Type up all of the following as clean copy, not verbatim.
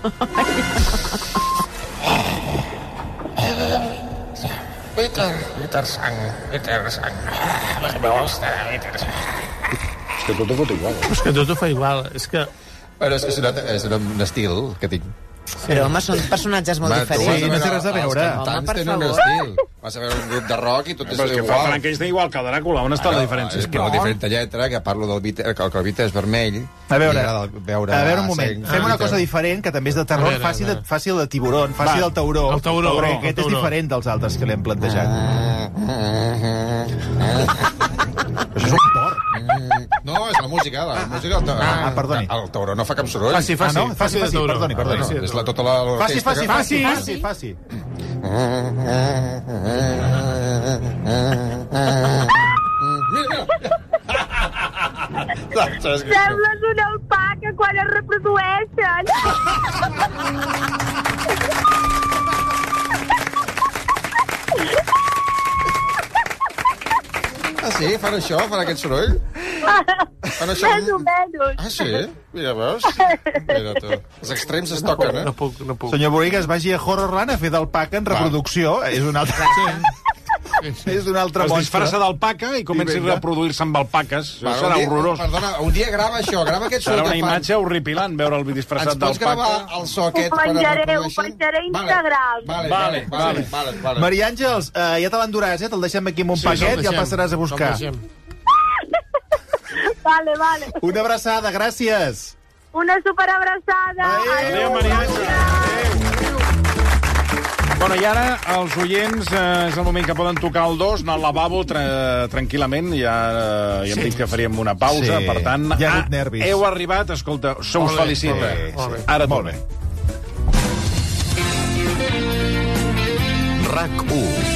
Peter Sang. És que tot ho fot igual. És que tot ho fa igual. Però és un estil que tinc. Però, home, són personatges molt diferents. Sí, no té res a veure. Els cantants tenen un estil. Vas a veure un grup de rock i tot és Però és que fa igual. Frankenstein igual que el Dràcula. On està la diferència? És que la diferent lletra, que parlo del Vita, que el Vita és vermell. A veure un moment. Fem una cosa diferent, que també és de terror. Faci el de tiburon, faci del tauró. El tauró. Perquè aquest és diferent dels altres que l'hem plantejat. Això és un porc. No, és la música. Perdoni. El tauró no fa cap soroll. Faci. Perdoni. És tota l'orquestra. Faci. Sembles una alpaca quan es reprodueixen. Ah, sí? Fan això? Fan aquest soroll? Fan això? Més o menys. Ah, sí? Mira, veus? Mira tu. Els extrems es toquen, No puc. Senyor Boigas, vagi a Horrorland a fer d'alpaca en reproducció. És un altre... És un altre Es monstre. disfressa d'alpaca i comença a reproduir-se amb alpaques. Això serà horrorós. Perdona, un dia grava això, grava aquest Serà soroll una que fan. imatge horripilant veure el disfressat Ens pots d'alpaca. gravar el so aquest? Ho penjaré a Instagram. Vale. Maria Àngels, ja te l'enduràs, te'l deixem aquí amb un paquet i el passaràs a buscar. Vale. Una abraçada, gràcies. Una superabraçada. Adéu, Maria Àngels. Bueno, i ara, els oients, és el moment que poden tocar el 2, anar al lavabo tranquil·lament, ja hem dit que faríem una pausa, per tant... Hi ha hagut nervis. Heu arribat, escolta, se us felicita. Ara Molt bé. RAC1.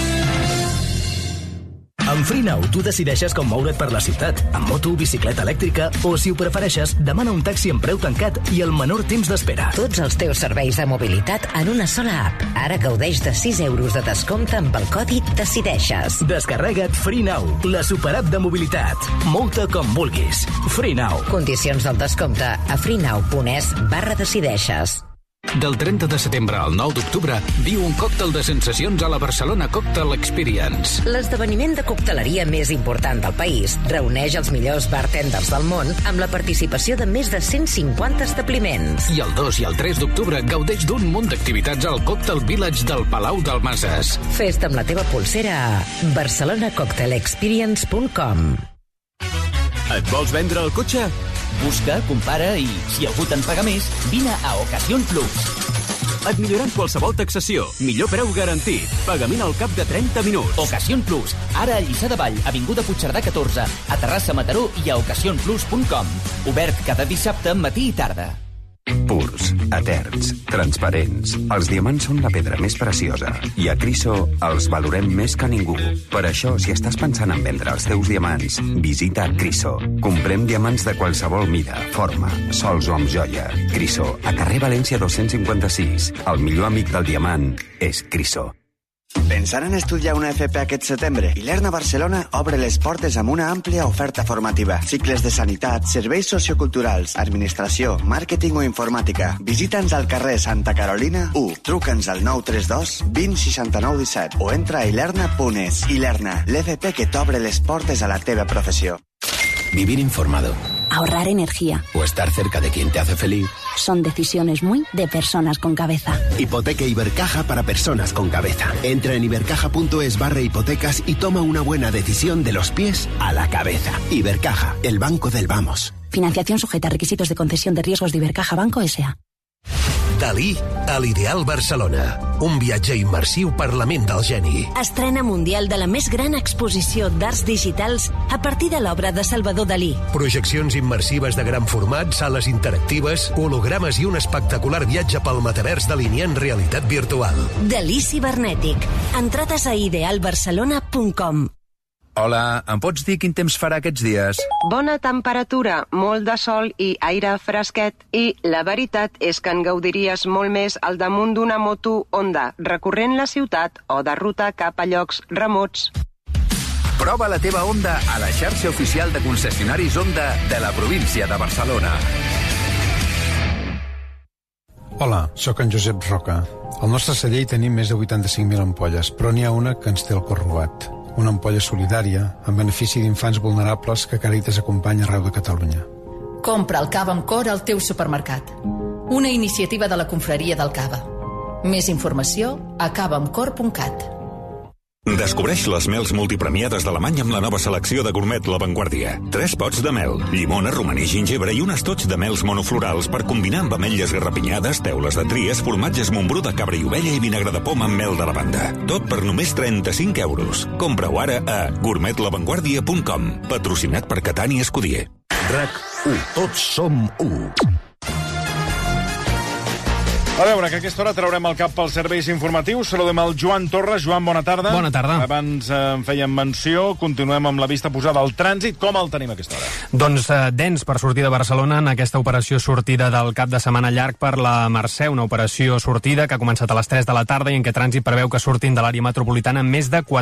Amb FreeNow tu decideixes com moure't per la ciutat, amb moto, bicicleta elèctrica o, si ho prefereixes, demana un taxi amb preu tancat i el menor temps d'espera. Tots els teus serveis de mobilitat en una sola app. Ara gaudeix de 6 euros de descompte amb el codi DECIDEIXES. Descarrega't FreeNow, la superapp de mobilitat. Mou-te com vulguis. FreeNow. Condicions del descompte a freenow.es/decideixes. Del 30 de setembre al 9 d'octubre, viu un còctel de sensacions a la Barcelona Cocktail Experience. L'esdeveniment de cocteleria més important del país reuneix els millors bartenders del món amb la participació de més de 150 establiments. I el 2 i el 3 d'octubre gaudeix d'un munt d'activitats al Cocktail Village del Palau d'Almases. Fes-te amb la teva pulsera a barcelonacocktailexperience.com. Et vols vendre el cotxe? Busca, compara i, si algú te'n paga més, vine a Ocasión Plus. Et milloran qualsevol taxació. Millor preu garantit. Pagament al cap de 30 minuts. Ocasión Plus. Ara a Lliçà de Vall, avinguda Puigcerdà 14, a Terrassa, Mataró i a ocasionplus.com. Obert cada dissabte, matí i tarda. Purs, eterns, transparents. Els diamants són la pedra més preciosa i a Criso els valorem més que ningú. Per això, si estàs pensant en vendre els teus diamants, visita Criso. Comprem diamants de qualsevol mida, forma, sols o amb joia. Criso, a carrer València 256. El millor amic del diamant és Criso. Pensant en estudiar una FP aquest setembre? Ilerna Barcelona obre les portes amb una àmplia oferta formativa. Cicles de sanitat, serveis socioculturals, administració, màrqueting o informàtica. Visita'ns al carrer Santa Carolina 1. Truca'ns al 932 20 69 17 o entra a ilerna.es. Ilerna, l'FP que t'obre les portes a la teva professió. Vivir informado. Ahorrar energía. O estar cerca de quien te hace feliz. Son decisiones muy de personas con cabeza. Hipoteca Ibercaja para personas con cabeza. Entra en ibercaja.es/hipotecas y toma una buena decisión de los pies a la cabeza. Ibercaja, el banco del vamos. Financiación sujeta a requisitos de concesión de riesgos de Ibercaja Banco S.A. Dalí a l'Ideal Barcelona. Un viatge immersiu per la ment del geni. Estrena mundial de la més gran exposició d'arts digitals a partir de l'obra de Salvador Dalí. Projeccions immersives de gran format, sales interactives, hologrames i un espectacular viatge pel metavers delineant realitat virtual. Dalí cibernètic. Entrades a idealbarcelona.com. Hola, em pots dir quin temps farà aquests dies? Bona temperatura, molt de sol i aire fresquet. I la veritat és que en gaudiries molt més al damunt d'una moto Honda, recorrent la ciutat o de ruta cap a llocs remots. Prova la teva Honda a la xarxa oficial de concessionaris Honda de la província de Barcelona. Hola, sóc en Josep Roca. Al nostre celler hi tenim més de 85.000 ampolles, però n'hi ha una que ens té el cor robat. Una ampolla solidària, en benefici d'infants vulnerables que Càritas acompanya arreu de Catalunya. Compra el cava amb cor al teu supermercat. Una iniciativa de la Confraria del Cava. Més informació a cavaamcor.cat. Descobreix les mels multipremiades d'Alemanya amb la nova selecció de Gourmet La Vanguardia. 3 pots de mel, llimona, romaní, gingebre i un estoig de mels monoflorals per combinar amb ametlles garrapinyades, teules de tries, formatges Montbrú de cabra i ovella i vinagre de poma amb mel de lavanda. Tot per només 35 euros. Compra-ho ara a gourmetlavanguardia.com. Patrocinat per Catània Escudier. RAC1. Tots som 1. A veure, que a aquesta hora traurem el cap pels serveis informatius. Saludem el Joan Torres. Joan, bona tarda. Bona tarda. Abans en fèiem menció, continuem amb la vista posada al trànsit. Com el tenim a aquesta hora? Doncs dens per sortir de Barcelona en aquesta operació sortida del cap de setmana llarg per la Mercè, una operació sortida que ha començat a les 3 de la tarda i en què Trànsit preveu que surtin de l'àrea metropolitana més de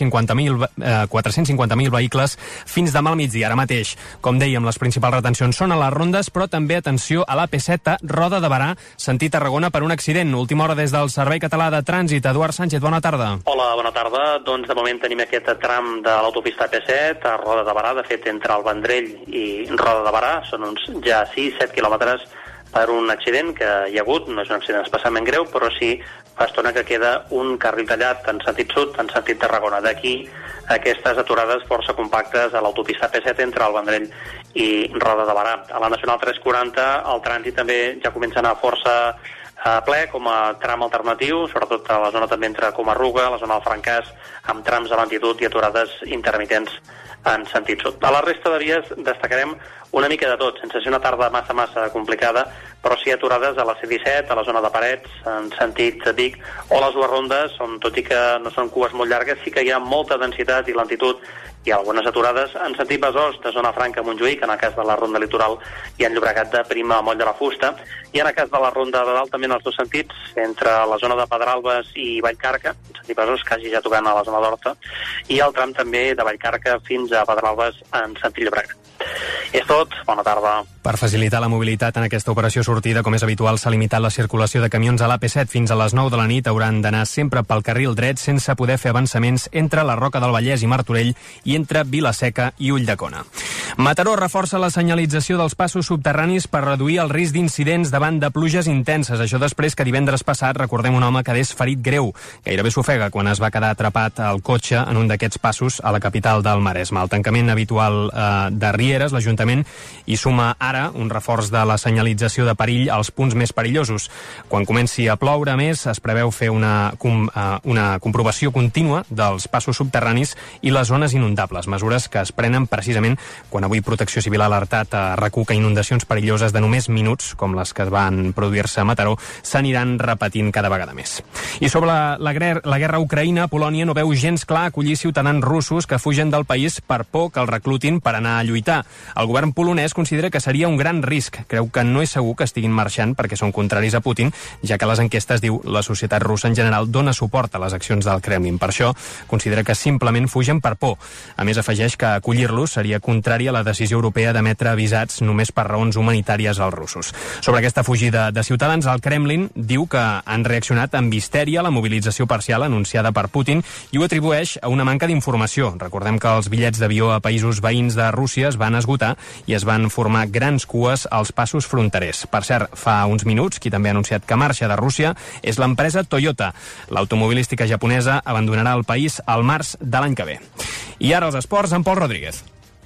450.000 vehicles fins demà al migdia. Ara mateix, com dèiem, les principals retencions són a les rondes, però també atenció a l'AP7 a Roda de Barà, sentit Tarragona, per un accident. Última hora des del Servei Català de Trànsit. Eduard Sánchez, bona tarda. Hola, bona tarda. Doncs de moment tenim aquest tram de l'autopista AP7 a Roda de Barà, de fet entre el Vendrell i Roda de Barà, són uns ja 6-7 quilòmetres per un accident que hi ha hagut, no és un accident especialment greu, però sí fa estona que queda un carril tallat en sentit sud, en sentit Tarragona. D'aquí aquestes aturades força compactes a l'autopista AP7 entre el Vendrell i Roda de Barà. A la Nacional 340 el trànsit també ja comença a anar força ple com a tram alternatiu, sobretot a la zona també entre Comarruga, la zona del Francàs, amb trams de lentitud i aturades intermitents en sentit sud. A la resta de vies destacarem una mica de tot, sense ser una tarda massa complicada, però sí aturades a la C-17, a la zona de Parets, en sentit Vic, o les dues rondes, on tot i que no són cues molt llargues, sí que hi ha molta densitat i lentitud i algunes aturades en sentit Besòs, de zona franca a Montjuïc, en el cas de la ronda litoral, i en Llobregat de Prima a Moll de la Fusta, i en el cas de la ronda de dalt també en els dos sentits, entre la zona de Pedralbes i Vallcarca, en sentit Besòs, quasi ja tocant a la zona d'Horta, i el tram també de Vallcarca fins a Pedralbes en sentit Llobregat. És tot, bona tarda. Per facilitar la mobilitat en aquesta operació sortida, com és habitual, s'ha limitat la circulació de camions a l'AP7 fins a les 9 de la nit. Hauran d'anar sempre pel carril dret sense poder fer avançaments entre la Roca del Vallès i Martorell i entre Vila-seca i Ulldecona. Mataró reforça la senyalització dels passos subterranis per reduir el risc d'incidents davant de pluges intenses. Això després que divendres passat, recordem, un home quedés ferit greu. Gairebé s'ofega quan es va quedar atrapat al cotxe en un d'aquests passos a la capital del Maresme. El tancament habitual de Rieres, l'Ajuntament hi suma ara un reforç de la senyalització de perill als punts més perillosos. Quan comenci a ploure més, es preveu fer una comprovació contínua dels passos subterranis i les zones inundables, mesures que es prenen precisament quan avui Protecció Civil ha alertat a RAC1 que inundacions perilloses de només minuts, com les que van produir-se a Mataró, s'aniran repetint cada vegada més. I sobre la guerra a Ucraïna, Polònia no veu gens clar acollir ciutadans russos que fugen del país per por que els reclutin per anar a lluitar. El govern polonès considera que seria un gran risc. Creu que no és segur que estiguin marxant perquè són contraris a Putin, ja que les enquestes, diu, la societat russa en general dona suport a les accions del Kremlin. Per això considera que simplement fugen per por. A més, afegeix que acollir-los seria contrari a la decisió europea d'emetre visats només per raons humanitàries als russos. Sobre aquesta fugida de ciutadans, el Kremlin diu que han reaccionat amb histèria a la mobilització parcial anunciada per Putin i ho atribueix a una manca d'informació. Recordem que els bitllets d'avió a països veïns de Rússia es van esgotar i es van formar grans cues als passos fronterers. Per cert, fa uns minuts, qui també ha anunciat que marxa de Rússia és l'empresa Toyota. L'automobilística japonesa abandonarà el país al març de l'any que ve. I ara els esports amb Pol Rodríguez.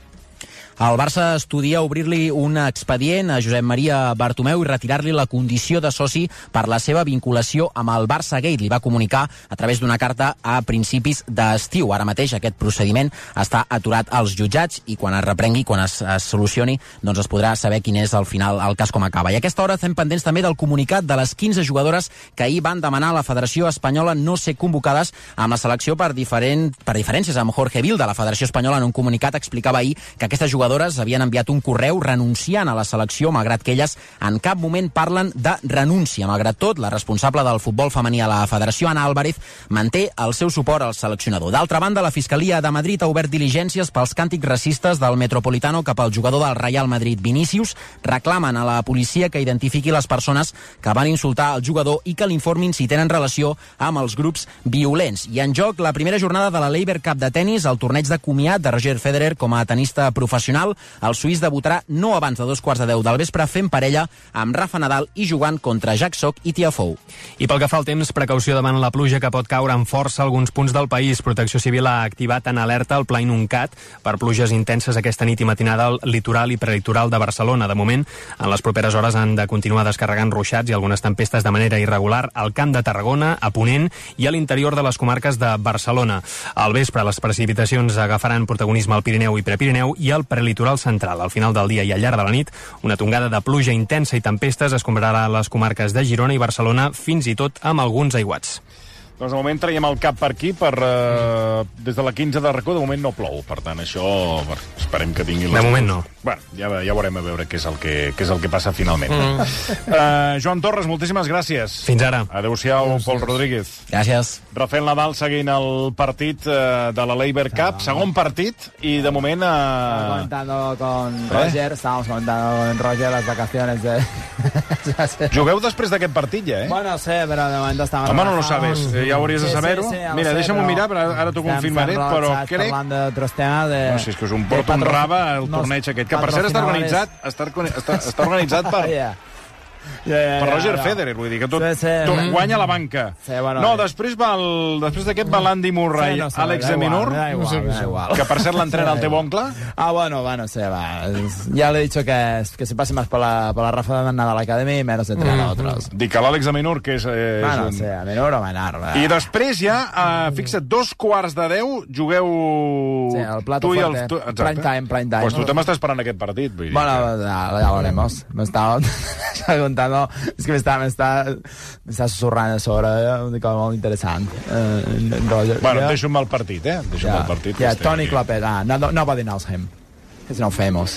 El Barça estudia obrir-li un expedient a Josep Maria Bartomeu i retirar-li la condició de soci per la seva vinculació amb el Barça Gate. Li va comunicar a través d'una carta a principis d'estiu. Ara mateix aquest procediment està aturat als jutjats i quan es reprengui, quan es solucioni, doncs es podrà saber quin és al final el cas com acaba. I a aquesta hora estem pendents també del comunicat de les 15 jugadores que ahir van demanar a la Federació Espanyola no ser convocades amb la selecció per diferències amb Jorge Vilda. La Federació Espanyola en un comunicat explicava ahir que aquestes jugadores jugadores havien enviat un correu renunciant a la selecció, malgrat que elles en cap moment parlen de renúncia. Malgrat tot, la responsable del futbol femení a la federació, Ana Álvarez, manté el seu suport al seleccionador. D'altra banda, la Fiscalia de Madrid ha obert diligències pels càntics racistes del Metropolitano cap al jugador del Real Madrid, Vinícius. Reclamen a la policia que identifiqui les persones que van insultar el jugador i que l'informin si tenen relació amb els grups violents. I en joc la primera jornada de la Laver Cup de tennis, el torneig de comiat de Roger Federer com a tenista professional. El suís debutarà no abans de 2:15 del vespre fent parella amb Rafa Nadal i jugant contra Jack Sock i Tiafoe. I pel que fa al temps, precaució davant la pluja que pot caure amb força a alguns punts del país. Protecció Civil ha activat en alerta el Pla Inuncat per pluges intenses aquesta nit i matinada al litoral i prelitoral de Barcelona. De moment, en les properes hores han de continuar descarregant ruixats i algunes tempestes de manera irregular al Camp de Tarragona, a Ponent i a l'interior de les comarques de Barcelona. Al vespre, les precipitacions agafaran protagonisme al Pirineu i Prepirineu i al prelitoral central. Al final del dia i al llarg de la nit, una tongada de pluja intensa i tempestes escombrarà les comarques de Girona i Barcelona, fins i tot amb alguns aiguats. Doncs de moment traiem el cap per aquí, des de la 15 de racó, de moment no plou, per tant això esperem que tingui... De moment no. Bueno, ja veurem a veure què és el que passa finalment. Joan Torres, moltíssimes gràcies. Fins ara. Adéu-siau, Pol Rodríguez. Gràcies. Rafael Nadal seguint el partit de la Laver Cup, segon partit, i de moment... Comentando con Roger, estábamos comentando con Roger las vacaciones de... Jugueu després d'aquest partit, ja, eh? Bueno, sé, però de moment estamos... Home, no lo sabes. Ja hauries de saber-ho. Sí, ja mira, deixa'm-ho mirar, però ara t'ho confirmaré, però crec... No, si és que us un porta un raba el torneig aquest, que per cert està organitzat per Roger Federer, vull dir que tot guanya la banca. No, després d'aquest va l'Andy Murray, Alex de Minaur, que per cert l'entrena el teu oncle. Bueno, sí, va. Ya le he dicho que se pase más por la Rafa de Nadal Academy y menos entrenar a otros. Dic que l'Àlex de Minaur, que és... Bueno, sí, a Minaur o Manar. I després ja, fixa't, 2:15, jugueu tu i el... Prime time. Pues tu també estàs esperant aquest partit. Bueno, ya lo haremos. Me estaba contando... Es que me está susurrant a sobre, molt interessant. Bueno, deixo un mal partit, eh? Ja, Toni Clopet, nobody knows him. He's not famous.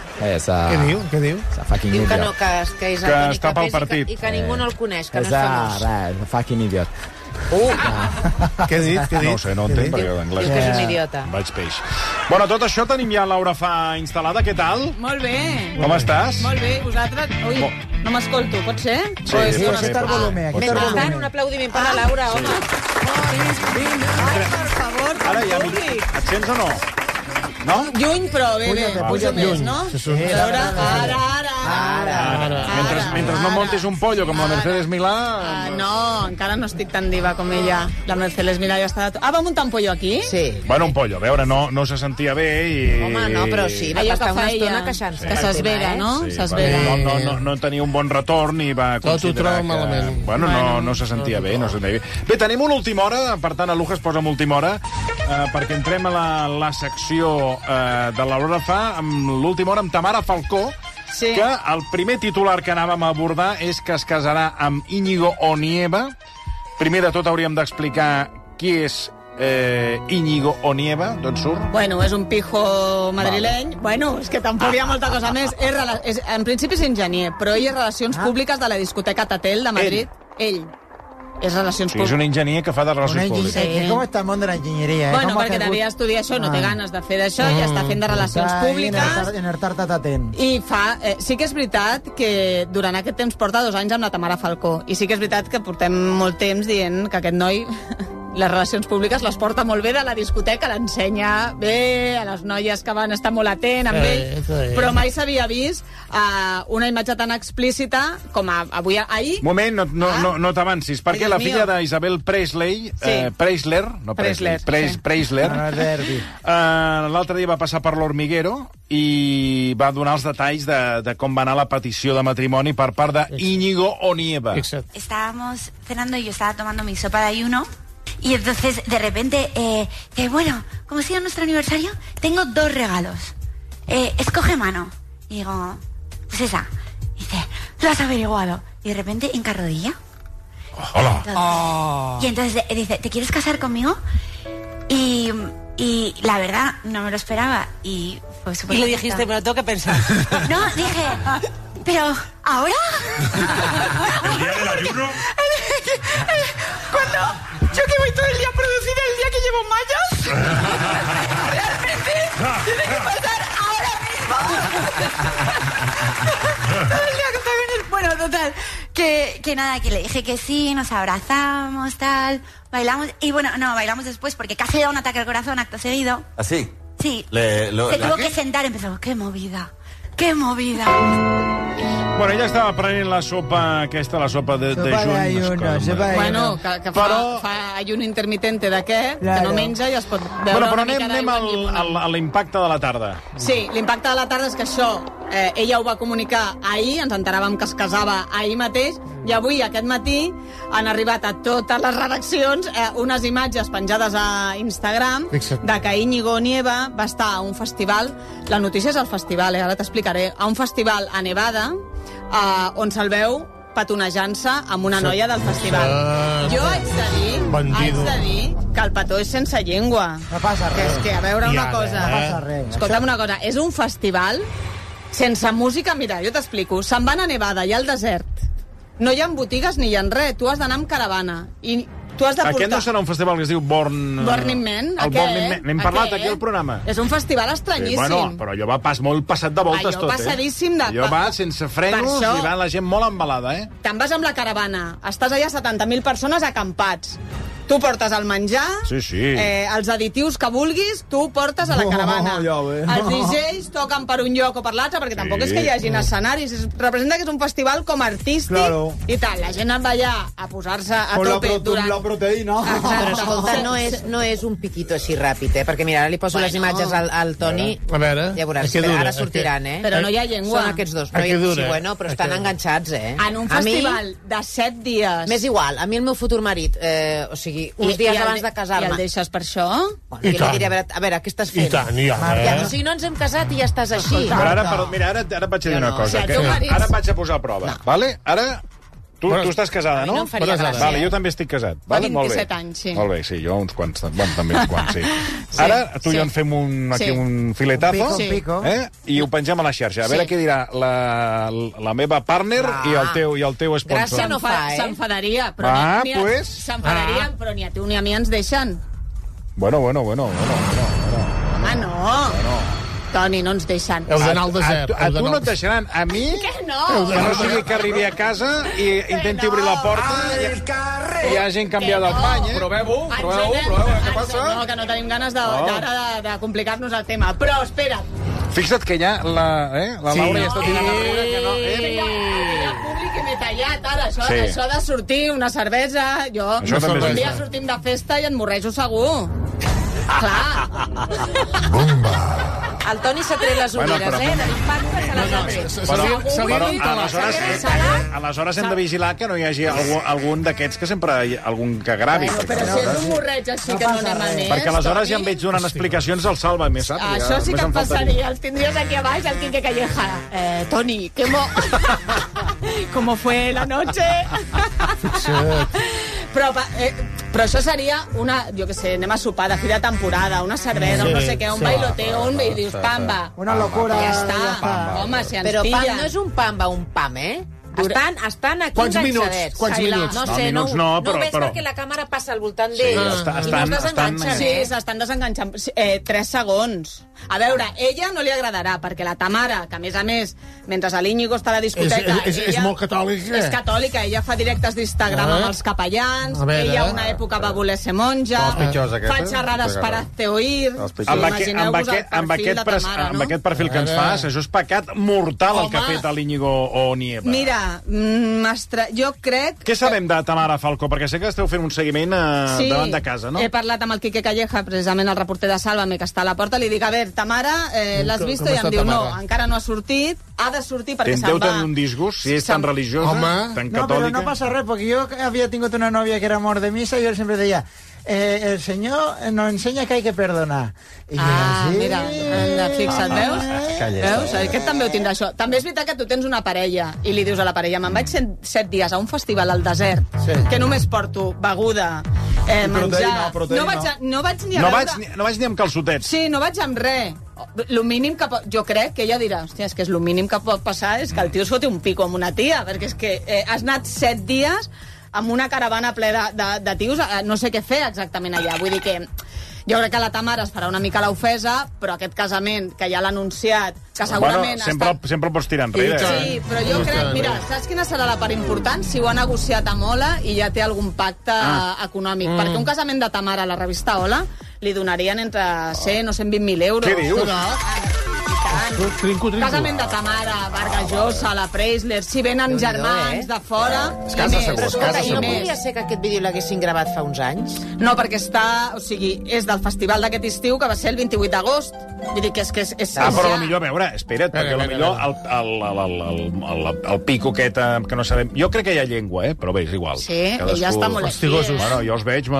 Què diu? Diu que està pel partit. I que ningú no el coneix, que no és famós. Res, fucking idiot. Què ha dit? No ho sé, no entenc, perquè d'anglès... Diu que és un idiota. Vaig peix. Bueno, tot això tenim ja Laura Fa instal·lada. Què tal? Molt bé. Com estàs? Molt bé. Vosaltres... Ui, no m'escolto, pot ser? Sí, pot ser. Mentrestant, un aplaudiment per la Laura, home. Ai, per favor, et sents o no? No? Lluny, però bé, pujo més, no? Ara. Mentre no montis un pollo com la Mercedes Milà... No, encara no estic tan diva com ella. La Mercedes Milà ja està... Va muntar un pollo aquí? Sí. Bueno, un pollo, a veure, no se sentia bé i... Home, no, però sí, va estar una estona queixant-se. Que s'esvera, no? S'esvera. No tenia un bon retorn i va considerar que... malament. Bueno, no se sentia bé, Bé, tenim una última hora, per tant, a Lujas posa'm última hora, perquè entrem a la secció de l'Aurora Fa, amb l'última hora amb Tamara Falcó, que el primer titular que anàvem a abordar és que es casarà amb Íñigo Onieva. Primer de tot hauríem d'explicar qui és Íñigo Onieva, d'on surt? Bueno, és un pijo madrileny. Bueno, és que tampoc hi ha molta cosa més. En principi és enginyer, però ell és Relacions Públiques de la discoteca Tatel de Madrid. Ell. És relacions públiques. És un enginyer que fa de relacions públiques. Com està el món de l'enginyeria? Bueno, perquè devia estudiar això, no té ganes de fer d'això, ja està fent de relacions públiques. En el tartat atent. I sí que és veritat que durant aquest temps porta 2 anys amb la Tamara Falcó. I sí que és veritat que portem molt temps dient que aquest noi les relacions públiques les porta molt bé de la discoteca, l'ensenya bé a les noies que van estar molt atent amb ell, però mai s'havia vist una imatge tan explícita com ahir. Moment, no t'avancis, perquè la filla d'Isabel Presley, Preisler, l'altre dia va passar per l'Hormiguero i va donar els detalls de com va anar la petició de matrimoni per part de Íñigo Onieva. Estábamos cenando y yo estaba tomando mi sopa de ayuno. Y entonces, de repente, bueno, como ha sido nuestro aniversario, tengo 2 regalos. Escoge mano. Y digo, pues esa. Y dice, lo has averiguado. Y de repente, hinca rodilla. Hola. Y entonces dice, ¿te quieres casar conmigo? Y la verdad, no me lo esperaba. Y Y le dijiste, me lo tengo que pensar. No, dije, pero, ¿ahora? ¿El día del ayuno? Cuando yo que voy todo el día a producir el día que llevo mallas, realmente tiene que pasar ahora mismo. Todo el día que está bien. Bueno, total, que nada, que le dije que sí, nos abrazamos, tal, bailamos, y bueno, no, bailamos después porque casi da un ataque al corazón acto seguido. ¿Así? Sí, se tuvo que sentar, empezó, qué movida. Bueno, ella estava prenent la sopa aquesta, la sopa de juny. Bueno, que fa ayun intermitente d'aquest, que no menja i es pot veure una mica d'aigua amb llimona. a l'impacte de la tarda. Sí, l'impacte de la tarda és que això, ella ho va comunicar ahir, ens enteràvem que es casava ahir mateix, i avui, aquest matí, han arribat a totes les redaccions unes imatges penjades a Instagram de que Íñigo Nieva va estar a un festival, la notícia és el festival, ara t'explicaré, a un festival a Nevada, on se'l veu petonejant-se amb una noia del festival. Jo haig de dir que el petó és sense llengua. No passa res. Que és que, a veure una cosa... No passa res. Escolta'm una cosa, és un festival sense música, mira, jo t'explico, se'n van a Nevada i al desert. No hi ha botigues ni hi ha res, tu has d'anar amb caravana i tu has de portar... Aquest no serà un festival que es diu Burning Man? N'hem parlat aquí al programa. És un festival estranyíssim. Bueno, però allò va molt passat de voltes tot, passadíssim de... Allò va sense frenos i va la gent molt embalada, Te'n vas amb la caravana, estàs allà 70.000 persones acampats. Tu portes el menjar, els additius que vulguis, tu portes a la caravana. Els DJs toquen per un lloc o per l'altre, perquè tampoc és que hi hagi escenaris. Representa que és un festival com artístic i tal. La gent va allà a posar-se a tope durant... La proteïna. Però escolta, no és un piquito així ràpid, perquè mira, ara li poso les imatges al Toni. A veure, ja veuràs, ara sortiran, Però no hi ha llengua. Són aquests dos. Sí, bueno, però estan enganxats, En un festival de 7 dies. M'és igual, a mi el meu futur marit, o sigui, uns dies abans de casar-me. I el deixes per això? Bueno, jo li diré, a veure, què estàs fent? I tant, o sigui, no ens hem casat i ja estàs així. Però ara et vaig a dir una cosa. Ara et vaig a posar a prova. Vale? Tu estàs casada, no? No em faria gràcia. Vale, jo també estic casat. Vale? 27 anys, sí. Molt bé, sí, jo uns quants. Bueno, també uns quants, sí. Ara tu i jo en fem un filetazo i ho pengem a la xarxa. A veure què dirà la meva partner i el teu sponsor. Gràcia no fa, s'enfadaria. S'enfadarien, però ni a tu ni a mi ens deixen. Bueno. Ah, no. Toni, no ens deixen. Heu d'anar al desert. A tu no et deixaran. A mi... Què no? Que no sigui que arribi a casa i intenti obrir la porta i hi ha gent canviada al pany, Proveu, què passa? No, que no tenim ganes de complicar-nos el tema. Però, espera. Fixa't que ja la Laura ja està tirant a riure que no... Hi ha públic que m'he tallat, ara. Això de sortir una cervesa... Jo, un dia sortim de festa i et morrejo segur. Clar. Bomba. El Toni s'ha tret les ulleres, de l'impacte se les ha tret. Aleshores hem de vigilar que no hi hagi algun d'aquests que sempre hi ha algun que gravi. Però si és un morreig així que no anem a més... Perquè aleshores ja em veig donant explicacions al Sálvame, saps? Això sí que em passaria. Els tindries aquí a baix, el Quique Calleja. Toni, ¿cómo fue la noche? Però això seria una, jo què sé, anem a sopar de fi de temporada, una cervesa, no sé què, un bailoteo, i dius pamba. Una locura. Ja està. Home, si ens pilla... Però pam no és un pamba, un pam, Estan aquí enganxadets. Quants minuts? No sé, no ves perquè la càmera passa al voltant d'ells i no es desenganxen. Sí, s'estan desenganxant. 3 segons. A veure, ella no li agradarà, perquè la Tamara, que a més, mentre l'Íñigo està a la discoteca... És molt catòlica. És catòlica, ella fa directes d'Instagram amb els capellans, ella una època va voler ser monja, fa xerrades per azteoir... Amb aquest perfil que ens fas, això és pecat mortal el que ha fet l'Íñigo o Nieva. Mira, jo crec... Què sabem de Tamara Falcó? Perquè sé que esteu fent un seguiment davant de casa, no? He parlat amb el Quique Calleja, precisament el reporter de Sálvame, que està a la porta, li dic, a veure, Tamara, l'has vist? I em diu, no, encara no ha sortit, ha de sortir perquè se'n va... Deu tenir un disgust, si és tan religiosa, tan catòlica... No, però no passa res, perquè jo havia tingut una nòvia que era mort de missa i jo sempre deia, el Senyor nos enseña que hay que perdonar. Mira, fixa't, veus? Aquest també ho tindrà, això. També és veritat que tu tens una parella i li dius a la parella, me'n vaig 7 dies a un festival al desert, que només porto beguda, menjar... Proteïna. No vaig ni a veure... No vaig ni amb calçotets. Sí, no vaig amb res. lo mínim que jo crec que ella dirà, hòstia, és que lo mínim que pot passar és que el tio es foti un pico amb una tia, perquè és que has anat 7 dies amb una caravana ple de tios, no sé què fer exactament allà. Vull dir que jo crec que la Tamara es farà una mica l'ofesa, però aquest casament que ja l'ha anunciat, que segurament... Bueno, sempre el pots tirar enrere. Sí, però jo crec... Mira, saps quina serà la part important? Si ho ha negociat amb Ola i ja té algun pacte econòmic. Perquè un casament de Tamara a la revista Ola li donarien entre 100 o 120.000 euros. Què dius? Trinco. Casament de Tamara, Vargas Llosa, la Preisler, si venen germans de fora... És casa segur, és casa segur. No podria ser que aquest vídeo l'haguessin gravat fa uns anys? No, perquè està... O sigui, és del festival d'aquest estiu, que va ser el 28 d'agost. Vull dir que és... però potser, a veure, espera't, perquè potser el pico aquest que no sabem... Jo crec que hi ha llengua, però bé, és igual. Sí, ella està molt fastigosos. Bueno, jo els veig...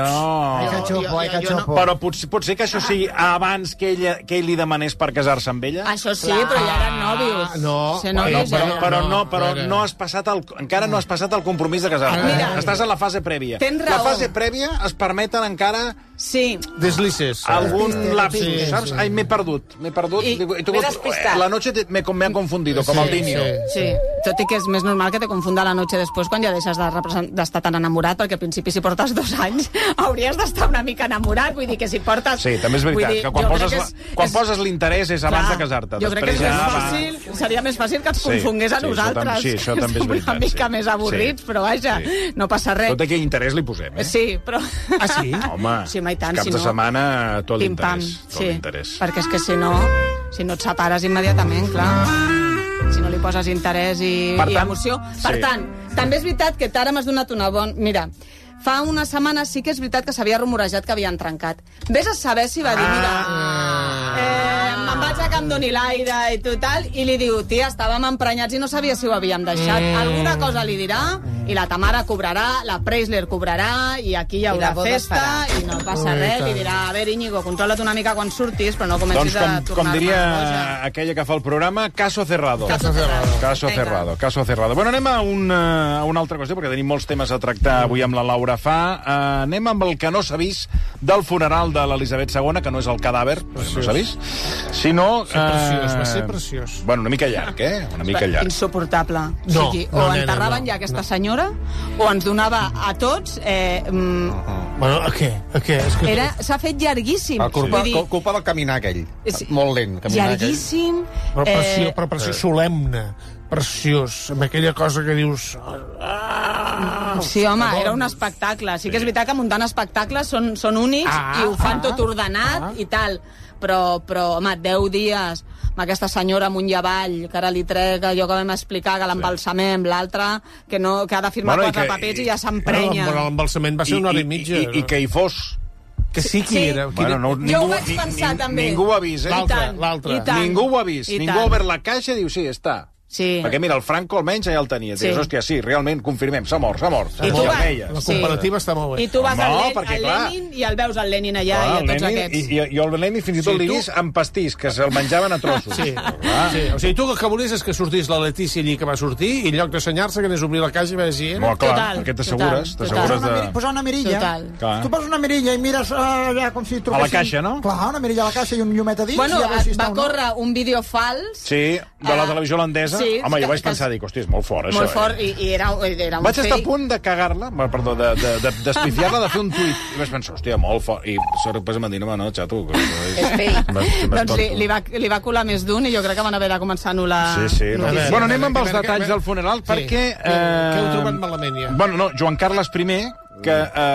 Però potser que això sigui abans que ell li demanés per casar-se amb ella? Això sí, però ja eren nòvios. Però no has passat encara no has passat el compromís de casar-te. Estàs en la fase prèvia. Tens raó. La fase prèvia es permeten encara... Sí. Deslices. Algun lapsus, saps? Ai, m'he perdut. La noche me ha confundido, com el Dinio. Sí, tot i que és més normal que te confunda la noche després quan ja deixes d'estar tan enamorat, perquè al principi si portes 2 anys hauries d'estar una mica enamorat, vull dir que si portes... Sí, també és veritat, que quan poses l'interès és abans de casar-te. Jo crec que seria més fàcil que ens confongués a nosaltres. Sí, això també és veritat. Una mica més avorrits, però vaja, no passa res. Tot aquell interès li posem, eh? Sí, però... Ah, sí? Home, caps de setmana, tot l'interès. Sí, perquè és que si no et separes immediatament, clar. Si no li poses interès i emoció. Per tant, també és veritat que ara m'has donat una bona... Mira, fa una setmana sí que és veritat que s'havia rumorejat que havien trencat. Vés a saber si va dir, me'n vaig a que em doni l'aire i tot tal, i li diu, tia, estàvem emprenyats i no sabia si ho havíem deixat. Alguna cosa li dirà, i la Tamara cobrarà, la Preisler cobrarà, i aquí hi haurà festa, i no passa res, li dirà, a veure, Íñigo, controla't una mica quan surtis, però no comencis a tornar-me com diria aquella que fa el programa, caso cerrado. Caso cerrado. Bueno, anem a una altra qüestió, perquè tenim molts temes a tractar avui amb la Laura Fa. Anem amb el que no s'ha vist del funeral de l'Elisabet II, que no és el cadàver, no s'ha vist, sinó... Va ser preciós. Bueno, una mica llarg, Una mica llarg. Insuportable. O enterraven ja aquesta senyora, o ens donava a tots... Bueno, a què? S'ha fet llarguíssim. Culpa del caminar aquell. Molt lent. Llarguíssim. Però preciós, solemne. Preciós, amb aquella cosa que dius... Sí, home, era un espectacle. Sí que és veritat que muntant espectacles són únics i ho fan tot ordenat i tal. Però, home, 10 dies amb aquesta senyora amunt i avall, que ara li trec allò que vam explicar, que l'embalsamem, l'altre, que ha de firmar 4 papers i ja s'emprenya. Però l'embalsament va ser 1 hora i mitja. I que hi fos. Que sí qui era. Jo ho vaig pensar, també. Ningú ho ha vist, L'altre. Ningú ho ha vist. Ningú ha obert la caixa i diu, sí, està. Sí. Perquè mira, el Franco almenys ja el tenia. Dius, hòstia, sí, realment, confirmem, s'ha mort. I tu la comparativa està molt bé. I tu vas al Lenin i el veus al Lenin allà i a tots aquests. I el Lenin fins i tot l'he vist amb pastís, que se'l menjaven a trossos. Sí. O sigui, tu el que volies és que sortís la Letícia allí que va sortir i en lloc d'assenyar-se que anés a obrir la caixa i va dir... Clar, perquè t'assegures de... Posar una mirilla. Tu poses una mirilla i mires allà com si trobessin... A la caixa, no? Clar, una mirilla a la caixa i un llumet a dins. Bueno, va córrer un vídeo fals... Sí, de la televisió holandesa. Home, jo vaig pensar, dic, hòstia, és molt fort, això. Molt fort, i era un fake. Vaig estar a punt de cagar-la, perdó, d'espifiar-la, de fer un tuit. I vaig pensar, hòstia, molt fort. I després em van dir, no, xato. És fake. Doncs li va colar més d'un i jo crec que van haver de començar a anul·lar... Sí. Bueno, anem amb els detalls del funeral, perquè... Què heu trobat malament, ja? Bueno, no, Joan Carles I, que...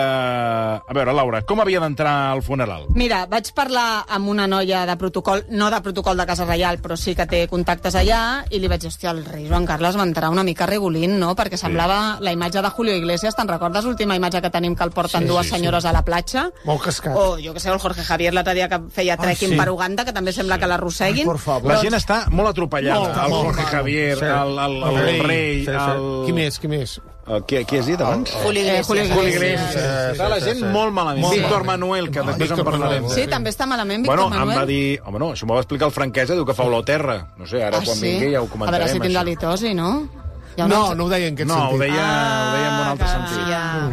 A veure, Laura, com havia d'entrar al funeral? Mira, vaig parlar amb una noia de protocol, no de protocol de Casa Reial, però sí que té contactes allà, i li vaig dir, hòstia, el rei Joan Carles va entrar una mica regulín, no? Perquè semblava la imatge de Julio Iglesias. Te'n recordes l'última imatge que tenim que el porten dues senyores a la platja? Molt cascat. O, jo que sé, el Jorge Javier l'altre dia que feia trekking per Uganda, que també sembla que l'arrosseguin. La gent està molt atropellada. El Jorge Javier, el rei... Qui més? Qui has dit abans? Julio Iglesias. Està la gent molt malament. Víctor Manuel, que després en parlarem. Sí, també està malament, Víctor Manuel. Em va dir... Home, no, això m'ho va explicar el Franquesa, diu que fa olor a terra. No sé, ara quan vingui ja ho comentarem. A veure si tindrà litosi, no? No, no ho deia en aquest sentit. No, ho deia en un altre sentit.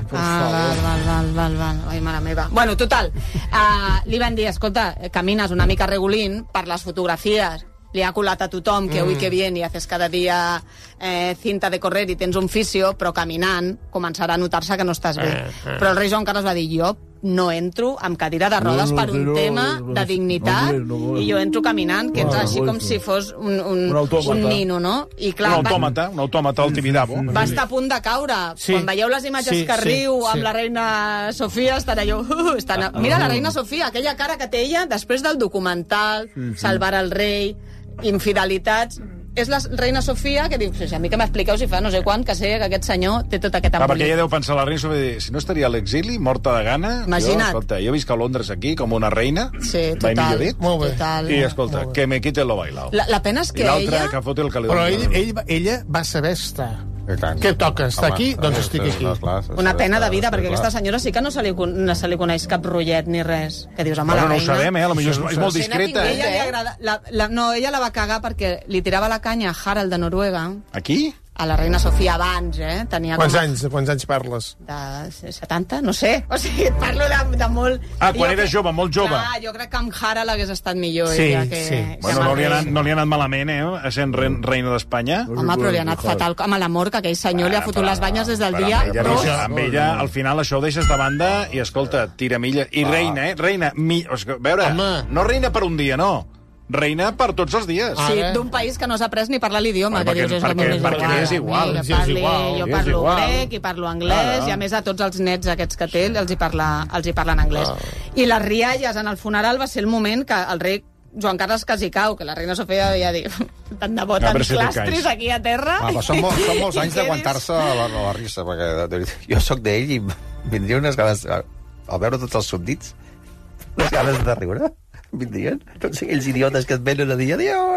Val. Ai, mare meva. Bueno, total, li van dir, escolta, camines una mica regulín per les fotografies, li ha colat a tothom que uy, que bien, i haces cada dia cinta de correr i tens un fisio, però caminant començarà a notar-se que no estàs bé. Però el rei Joan Carles va dir, jo no entro amb cadira de rodes per un tema de dignitat i jo entro caminant, que ets així com si fos un nino, no? I clar, un autòmata al Tibidabo. Va estar a punt de caure. Quan veieu les imatges que riu amb la reina Sofia, estan allò... Mira la reina Sofia, aquella cara que té ella després del documental, Salvar el rei, infidelitats... És la reina Sofia que diu, a mi que m'expliqueu si fa no sé quan que sé que aquest senyor té tot aquest embolic. Perquè ella deu pensar la reina Sofia, si no estaria a l'exili, morta de gana. Imagina't. Jo visc a Londres aquí com una reina. Sí, total. I escolta, que me quite lo bailao. La pena és que ella... I l'altra que foti el calidó. Però ella va saber estar. Què toca? Està aquí? Doncs estic aquí. Una pena de vida, perquè aquesta senyora sí que no se li coneix cap rotllet ni res. Que dius, home, la reina... No ho sabem, potser és molt discreta. Ella la va cagar perquè li tirava la canya a Harald de Noruega. Aquí? A la reina Sofia abans, Tenia Quants anys parles? De 70? No sé. O sigui, et parlo de molt... Quan eres jove, molt jove. Jo crec que amb Harald hagués estat millor. Sí. Bueno, no li ha anat malament, sent reina d'Espanya. Home, però li ha anat fatal amb l'amor, que aquell senyor li ha fotut les banyes des del dia... Amb ella, al final, això ho deixes de banda i, escolta, tira milles. I reina, reina... A veure, no reina per un dia, no. Reina per tots els dies. Sí, d'un país que no s'ha après ni parlar l'idioma. Perquè és igual. Jo parlo grec i parlo anglès, i a més a tots els nets aquests que té els hi parlen anglès. I les rialles en el funeral va ser el moment que el rei Joan Carles quasi cau, que la reina Sofia havia dit tant de bo, tants plastris aquí a terra. Són molts anys d'aguantar-se la risa, perquè jo sóc d'ell i vindria unes ganes, al veure tots els subdits, unes ganes de riure. Vindrien tots aquells idiotes que et venen a dir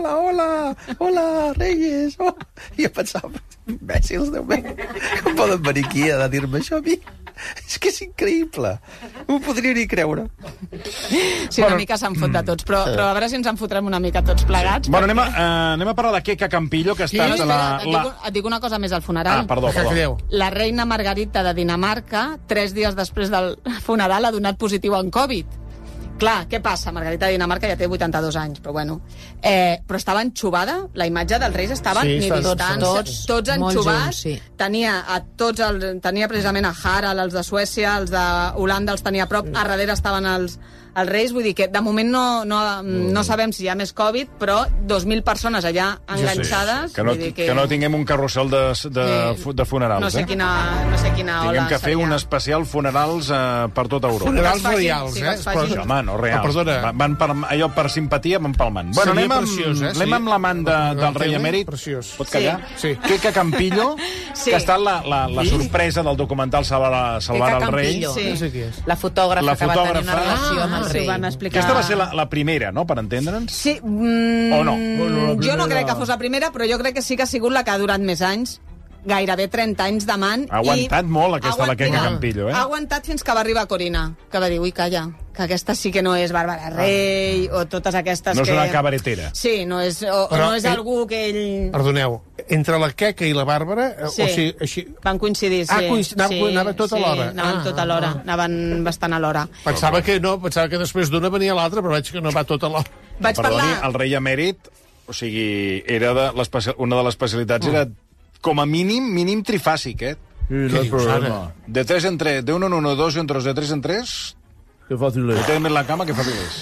hola, Reyes, i jo pensava, imbècils, Déu meu, com poden venir aquí a dir-me això a mi? És que és increïble, no ho podria ni creure. Sí, una mica se'n fot de tots, però a veure si ens en fotrem una mica tots plegats. Bueno, anem a parlar de Queca Campillo, que ha estat... Et dic una cosa més al funeral. Perdó. La reina Margarita de Dinamarca, 3 dies després del funeral, ha donat positiu en Covid. Clar, què passa? Margarita de Dinamarca ja té 82 anys, però bueno. Però estava enxubada, la imatge dels reis estaven ni distants, tots enxubats. Tenia precisament a Harald, els de Suècia, els d'Holanda els tenia a prop, a darrere estaven els reis, vull dir que de moment no sabem si hi ha més Covid, però 2.000 persones allà enganxades. Que no tinguem un carrusel de funerals. No sé quina ola. Tinguem que fer un especial funerals per tota Europa. Funerals reials, Home, no reals. Van allò per simpatia, van palmant. Bueno, anem amb l'amant del rei emèrit. Pot callar? Queca Campillo, que ha estat la sorpresa del documental Salvar el rei. La fotògrafa que va tenir una relació amb el rei. Aquesta va ser la primera, no?, per entendre'ns? Sí. O no? Jo no crec que fos la primera, però jo crec que sí que ha sigut la que ha durat més anys. Gairebé 30 anys d'amant. Ha aguantat molt aquesta la Queca Campillo, Ha aguantat fins que va arribar Corina, que va dir, ui, calla, que aquesta sí que no és Bàrbara Rey, o totes aquestes que... No és una cabaretera. Sí, no és algú que ell... Perdoneu, entre la Queca i la Bàrbara... Sí, van coincidir, sí. Anava tot alhora. Sí, anaven tot alhora, anaven bastant alhora. Pensava que després d'una venia l'altra, però veig que no va tot alhora. Perdoni, el rei emèrit, o sigui, una de les especialitats era com a mínim trifàsic, Què dius ara? De 3 en 3, de 1 en 1, 2 en 3, de 3 en 3... Que fàcil és. Tenen més la cama que fàcil és.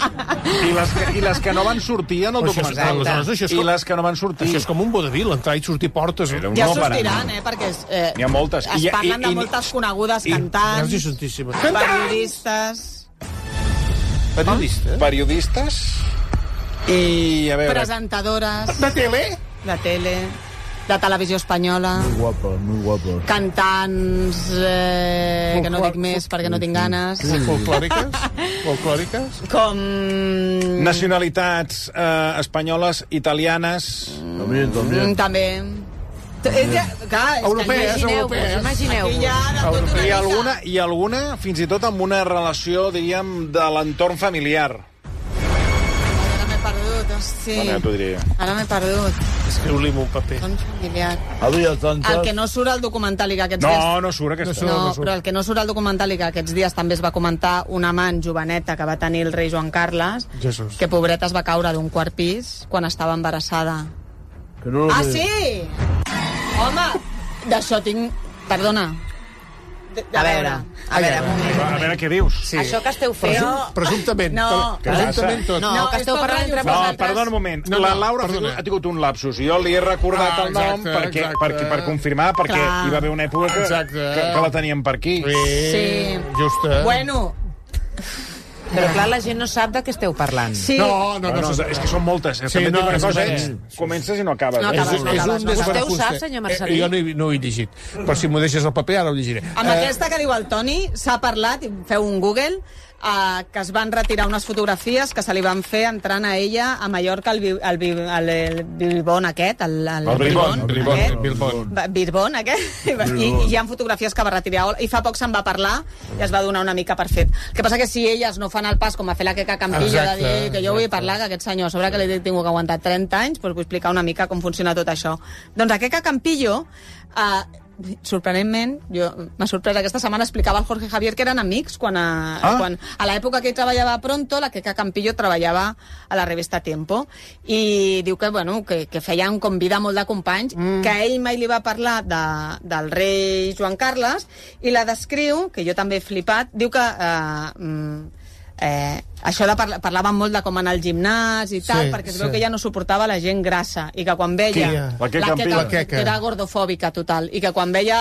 I les que no van sortir en el documental. I les que no van sortir. Això és com un vodevil, entrar i sortir portes. Ja sortiran, perquè n'hi ha moltes. Es parlen de moltes conegudes cantants, periodistes i, a veure... presentadores... De tele? De tele... de televisió espanyola. Muy guapa. Cantants, que no dic més perquè no tinc ganes. Folclòriques? Com... Nacionalitats espanyoles, italianes... També. Imagineu. I alguna, fins i tot amb una relació, diríem, de l'entorn familiar. M'he perdut. Sí. Bueno, ja t'ho diré. Ara m'he perdut. Escriu-li un paper. Ton familiar. Avui el tonto... El que no surt al documental i que aquests dies... No surt aquesta. No, però el que no surt al documental i que aquests dies també es va comentar una amant joveneta que va tenir el rei Joan Carles, Jesús. que pobreta es va caure d'un quart pis quan estava embarassada. Que no Ah, sí? Home, d'això tinc... Perdona. A veure, A veure què dius. Sí. Això que esteu fent... Presumptament. No. Presumptament tot. No, que esteu parlant entre No, vosaltres... perdona un moment. No, La Laura perdona. ha tingut un lapsus. Jo li he recordat el nom per confirmar, perquè hi va haver una època que la teníem per aquí. Sí. Justa. Bueno, Però clar, la gent no sap de què esteu parlant. sí. No, És que són moltes. També no, dic una és cosa, que- comences i no acabes. No acabes, no acabes. Vostè ho sap, senyor Marcelí? Jo no ho he llegit. Però si m'ho deixes al paper, ara ho llegiré. Amb aquesta que diu el Toni, s'ha parlat, i feu un Google, que es van retirar unes fotografies que se li van fer entrant a ella a Mallorca el Bilbon aquest, el Bilbon aquest, i hi ha fotografies que va retirar i fa poc se'n va parlar i es va donar una mica per fet. El que passa que si elles no fan el pas com a fer la Queca Campillo de dir que jo vull parlar, que aquest senyor, a sobre que li he tingut que aguantar 30 anys, doncs vull explicar una mica com funciona tot això. Doncs a Queca Campillo sorprenentment, m'ha sorprès aquesta setmana, explicava el Jorge Javier que eren amics quan a l'època que ell treballava a Pronto, la Queca Campillo treballava a la revista Tiempo, i diu que, bueno, que feien com vida molt de companys, que ell mai li va parlar del rei Joan Carles, i la descriu, que jo també he flipat, diu que això de parlaven molt de com anar al gimnàs i tal, perquè es veu que ella no suportava la gent grassa, i que quan veia la Queca, que era gordofòbica total, i que quan veia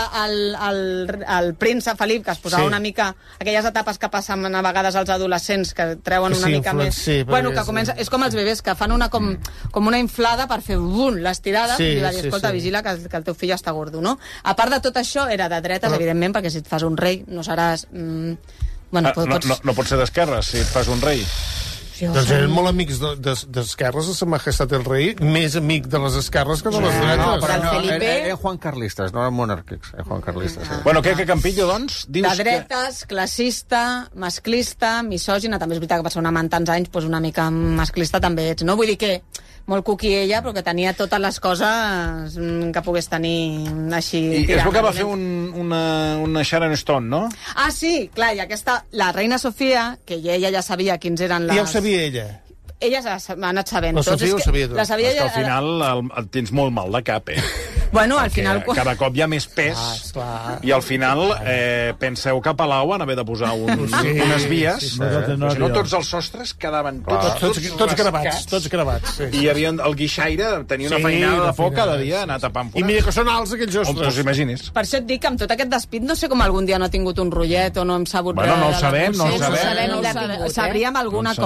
el príncep Felip, que es posava una mica aquelles etapes que passen a vegades als adolescents, que treuen una mica més, bueno, que comença, és com els bebès que fan una com una inflada per fer l'estirada, i va dir, escolta, vigila que el teu fill està gordo, no? A part de tot això, era de dretes, evidentment, perquè si et fas un rei no seràs... Bueno, no pot ser d'esquerres si et fas un rei. Doncs eren molt amics d'esquerres, de Sa Majestat el Rei, més amic de les esquerres que de les dretes. No, però eren Juan Carlistes, no eren monàrquics, Juan Carlistes. Bueno, Queca Campillo, doncs, dius de dretes, classista, masclista, misògina, també és veritat que va ser una amant tants anys, doncs una mica masclista també ets, no? Vull dir que molt cuqui ella, però que tenia totes les coses que pogués tenir així... I es veu que va fer una Sharon Stone, no? Ah, sí, clar, i aquesta, la reina Sofia, que ella ja sabia quins eren les... Ja ho sabia ella. Ella s'ha anat sabent. La Sofia ho sabia tot. La sabia és que al final tens molt mal de cap, Bueno, al final... Cada cop hi ha més pes, i al final penseu que a Palau van haver de posar unes vies, si no tots els sostres quedaven tots gravats. I hi havia el guixaire, tenia una feinada de por cada dia, anar tapant I mira que són alts aquells on ostres. t'ho imagines. Per això et dic que amb tot aquest despit no sé com algun dia no ha tingut un rotllet o no hem sabut res. No ho sabem, Sabríem alguna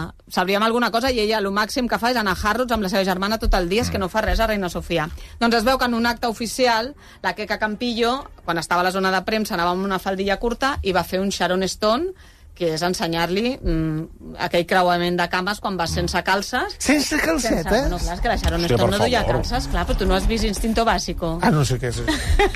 cosa i ella el màxim que fa és anar a Harrods amb la seva germana tot el dia, és que no fa res a Reina Sofia. Doncs es veu que en un acte oficial la Queca Campillo, quan estava a la zona de premsa, anava amb una faldilla curta i va fer un Sharon Stone, que és ensenyar-li aquell creuament de cames quan vas sense calces. Sense calcetes? Bueno, clar, és que la Sharon Stone no duia calces, clar, però tu no has vist Instinto Básico. Ah, no sé què és.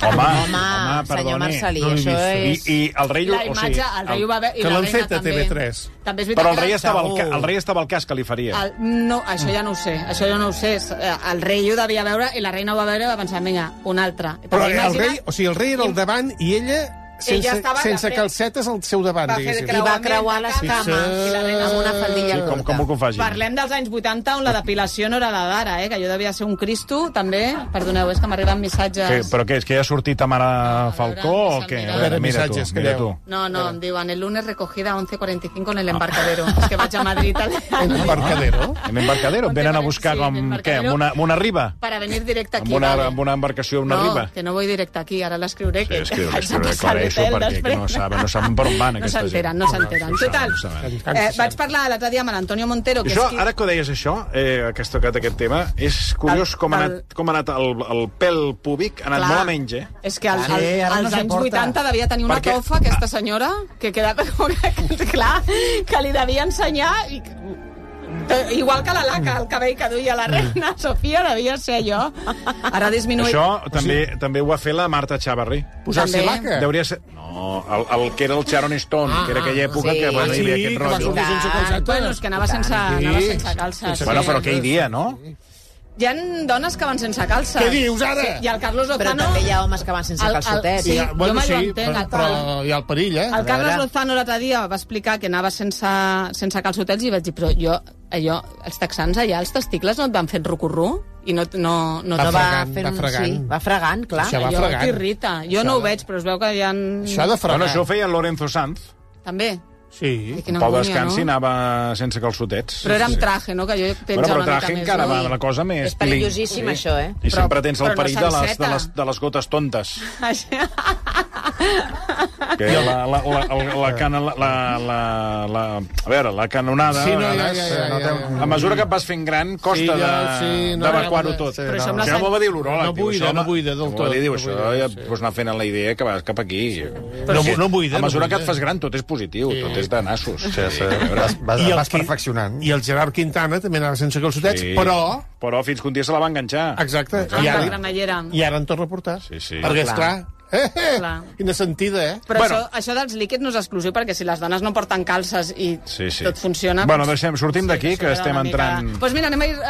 Home, senyor Marcelí, això és... I el rei... La imatge, el rei ho va veure... Que l'han fet a TV3. Però el rei estava al cas que li faria. No, això ja no ho sé. El rei ho devia veure i la reina ho va veure i va pensar, vinga, un altre. Però el rei era al davant i ella... sense calcetes al seu davant, diguéssim. I va creuar les cames amb una faldilla curta. Com ho faci? Parlem dels anys 80 on la depilació no era la d'ara, que allò devia ser un Cristo, també. Perdoneu, és que m'arriben missatges... Però què, és que ja ha sortit Tamara Falcó o què? A veure, mira tu. No, em diuen, el lunes recogida a 11:45 en el embarcadero. És que vaig a Madrid... En embarcadero? En embarcadero? Venen a buscar amb una riba? Para venir directe aquí. Amb una embarcació, una riba? No, que no voy directe aquí, ara l'escriuré. Sí, escriuré, clar, això perquè no saben per on van aquesta gent. No s'enteren. Total, vaig parlar l'altre dia amb l'Antonio Montero... Ara que ho deies això, que has tocat aquest tema, és curiós com ha anat el pèl púbic, ha anat molt a menys, És que als anys 80 devia tenir una tofa, aquesta senyora, que quedava... Clar, que li devia ensenyar... Igual que la laca, el cabell que duia la reina Sofia, devia ser allò. Ara ha disminuït. Això també ho va fer la Marta Chavarri. Posar-se laca? Hauria ser... No, el que era el Sharon Stone, que era aquella època que hi havia aquest rotllo. Bueno, és que anava sense calces. Bueno, però què hi havia, no? Hi ha dones que van sense calces. Què dius, ara? Sí, i el Carlos Lozano... Però també hi ha homes que van sense calçotets. Sí, jo me ho entenc. Però hi ha el perill, eh? El Carlos Lozano l'altre dia va explicar que anava sense calçotets i vaig dir, però els texans allà, els testicles no et van fent rucurru? I no va fregant, clar. Això t'irrita. Jo no ho veig, però es veu que hi ha... Això de fregar. Bueno, això ho feia Lorenzo Sanz. També. Sí. Pau Descansi anava sense calçotets. Però era amb traje, no? Que jo penjava una mica més. Però traje encara va la cosa més... És perillosíssim, això, eh? I sempre tens el perill de les gotes tontes. Que la canonada... A mesura que et vas fent gran, costa d'evacuar-ho tot. Això m'ho va dir l'uròleg. No buida del tot. Diu, això ja pots anar fent la idea que vas cap aquí. No buida. A mesura que et fas gran, tot és positiu, tot és de nassos. Vas perfeccionant. I el Gerard Quintana també anava sense calçotets, però fins que un dia se la va enganxar. Exacte. I ara en torna a portar. Perquè, esclar, quina sentida, eh? Però això dels líquids no és exclusiu, perquè si les dones no porten calces i tot funciona... Bueno, sortim d'aquí, que estem entrant... Doncs mira, anem a ir...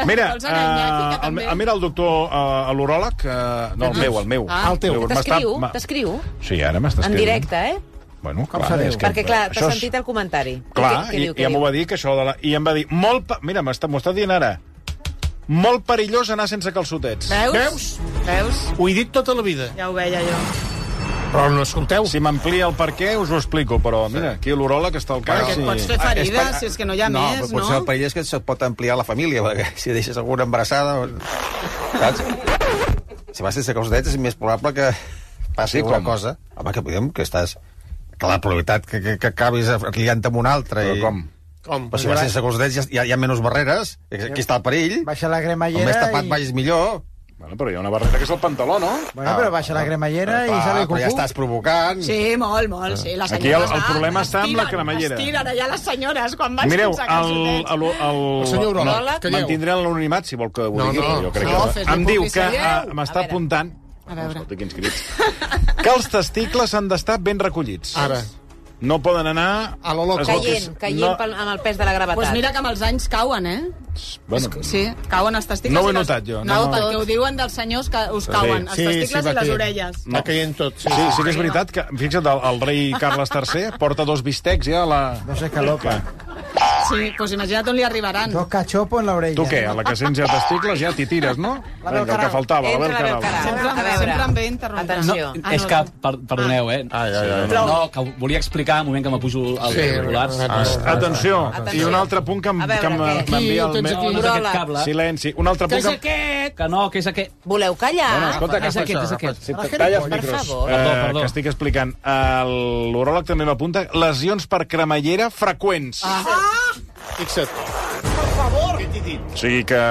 Mira el doctor, l'uròleg... No, el meu. El teu. T'escriu? Sí, ara m'està escrivint. En directe, eh? Bueno, perquè, clar, t'ha sentit el comentari. Clar, i ja m'ho va dir, que això de la... I em va dir, mira, m'ho està dient ara, molt perillós anar sense calçotets. Veus? Ho he dit tota la vida. Ja ho veia jo. Però no escolteu. Si m'amplia el per què, us ho explico, però mira, aquí l'uròleg està al cas. Perquè et pots fer ferida, si és que no hi ha més, no? Potser el perill és que se't pot ampliar la família, perquè si deixes alguna embarassada... Saps? Si vas sense calçotets és més probable que passi alguna cosa. Home, que estàs... Que la probabilitat que acabis liant amb un altre... Però com? Però si vas sense calçotets hi ha menys barreres, aquí està el perill. Baixa la cremallera i... El més tapat vagis millor. Bueno, però hi ha una barrera que és el pantaló, no? Bueno, però baixa la cremallera i sale cucú. Però ja estàs provocant. Sí, molt, sí. Les aquí el problema està amb la cremallera. Estiren allà les senyores quan van sense calçotets. Mireu, el senyor uròleg... Mantindré l'anonimat, si vol que ho digui. Jo crec que... Em diu que m'està apuntant... A veure. Escolta, quins crits. Que els testicles han d'estar ben recollits. Ara. No poden anar... A lo loco. Caient amb el pes de la gravetat. Doncs mira que amb els anys cauen, eh? Bueno, sí, cauen els testicles. No ho he notat jo. No, perquè ho diuen dels senyors que us cauen, els testicles i les orelles. Va caient tot. Sí, que és veritat que, fixa't, el rei Carles III porta 2 bistecs ja a la... No sé què loca. Sí, doncs imagina't on li arribaran. 2 cachopos en l'orella. Tu què? A la que sents ja testicles ja t'hi tires, no? La el que faltava, la Bel Caral. Sempre em ve interrompent. Atenció. No, és que, perdoneu, no, que volia explicar un moment que m'apujo als auriculars. Atenció. I un altre punt que m'envia el meu... Silenci. Un altre punt que... Què és aquest? Que no, que és aquest. Voleu callar? Bueno, escolta, és aquest. Calla els micros. Perdó. Que estic explicant. L'uròleg també m'apunta lesions per cremallera freqüents. Fixa't. Per favor. Què t'he dit? O sigui que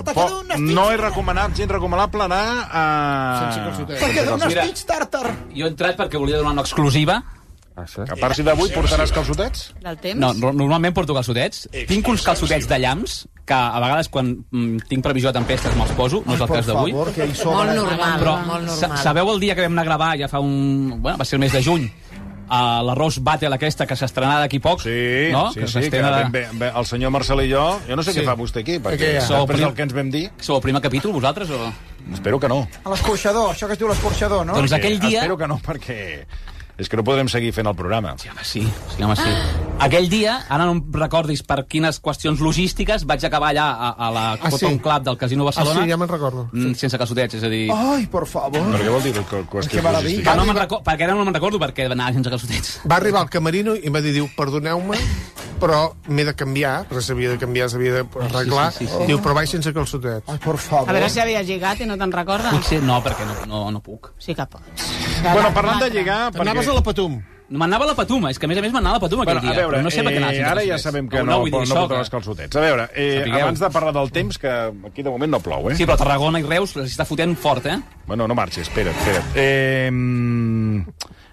no és gens recomanable anar a... Sense calçotets. Perquè dona estits tàrtar. Jo he entrat perquè volia donar una exclusiva. A part d'avui portaràs calçotets? Del temps? No, normalment porto calçotets. Tinc uns calçotets de llamps, que a vegades quan tinc previsió de tempestes me'ls poso, no és el cas d'avui. Molt normal. Però sabeu el dia que vam anar a gravar, ja fa va ser el mes de juny, a l'arròs Battle aquesta que s'estrenarà d'aquí poc, no? Sí, que el senyor Marcel i jo no sé què fa vostè aquí, perquè després del que ens vam dir... Sou el primer capítol, vosaltres, o...? Espero que no. A l'escorxador, això que es diu l'escorxador, no? Doncs aquell dia... Espero que no, perquè... És que no podrem seguir fent el programa. Sí, home, sí. Aquell dia, ara no em recordis per quines qüestions logístiques, vaig acabar allà a la Cotton Club del Casino Barcelona. Sí, ja me'n recordo. Sense calçotets, és a dir... Ai, por favor. Per què vol dir qüestions logístiques? Perquè ara no me'n recordo perquè anava sense calçotets. Va arribar al camerino i em va dir, perdoneu-me, però m'he de canviar, perquè s'havia de canviar, s'havia d'arreglar. Diu, però vaig sense calçotets. Ai, por favor. A veure si havia lligat i no te'n recordes. No, perquè no puc. Sí que pots. Bueno, parlant de lligar... Anaves a la Patum. M'anava a la Patuma, és que a més m'anava a la Patuma aquell dia, veure, però no sé per què anaves sense ara calçotets. ja sabem que no porta els calçotets. A veure, abans de parlar del temps, que aquí de moment no plou, Sí, però Tarragona i Reus s'està fotent fort, Bueno, no marxi, espera't.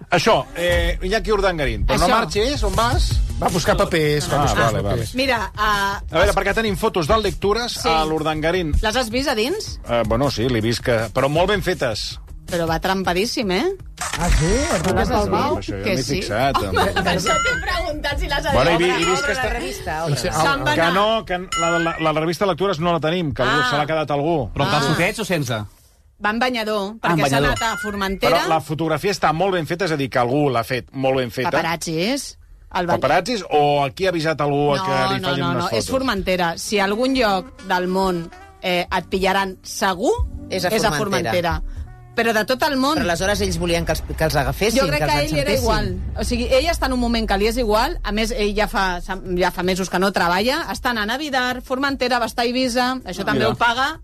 Això, Iñaki Urdangarín. Però no marxis, on vas? Va buscar papers. Vale. Mira... A veure, perquè tenim fotos del lectures a l'Urdangarín. Les has vist a dins? Bueno, sí, l'he vist, però molt ben fetes. Però va trampadíssim, Ah, sí? No les has vist? Això ja m'he fixat. Home, per això t'he preguntat si les has Bueno, vist. he vist que la revista. Que no, que la revista Lectures no la tenim, que se l'ha quedat algú. Però calçotets o sense? Va en banyador, perquè s'ha anat a Formentera. Però la fotografia està molt ben feta, és a dir, que algú l'ha fet molt ben feta. Paparazzis. Paparazzis o aquí ha avisat algú que li facin unes fotos? És Formentera. Si a algun lloc del món et pillaran segur, és a Formentera. Però de tot el món... Però aleshores ells volien que els agafessin, jo crec que ell era igual. O sigui, ell està en un moment que li és igual. A més, ell ja fa mesos que no treballa. Està anant a Vidar, Formentera, va estar a Eivissa. Això també ho paga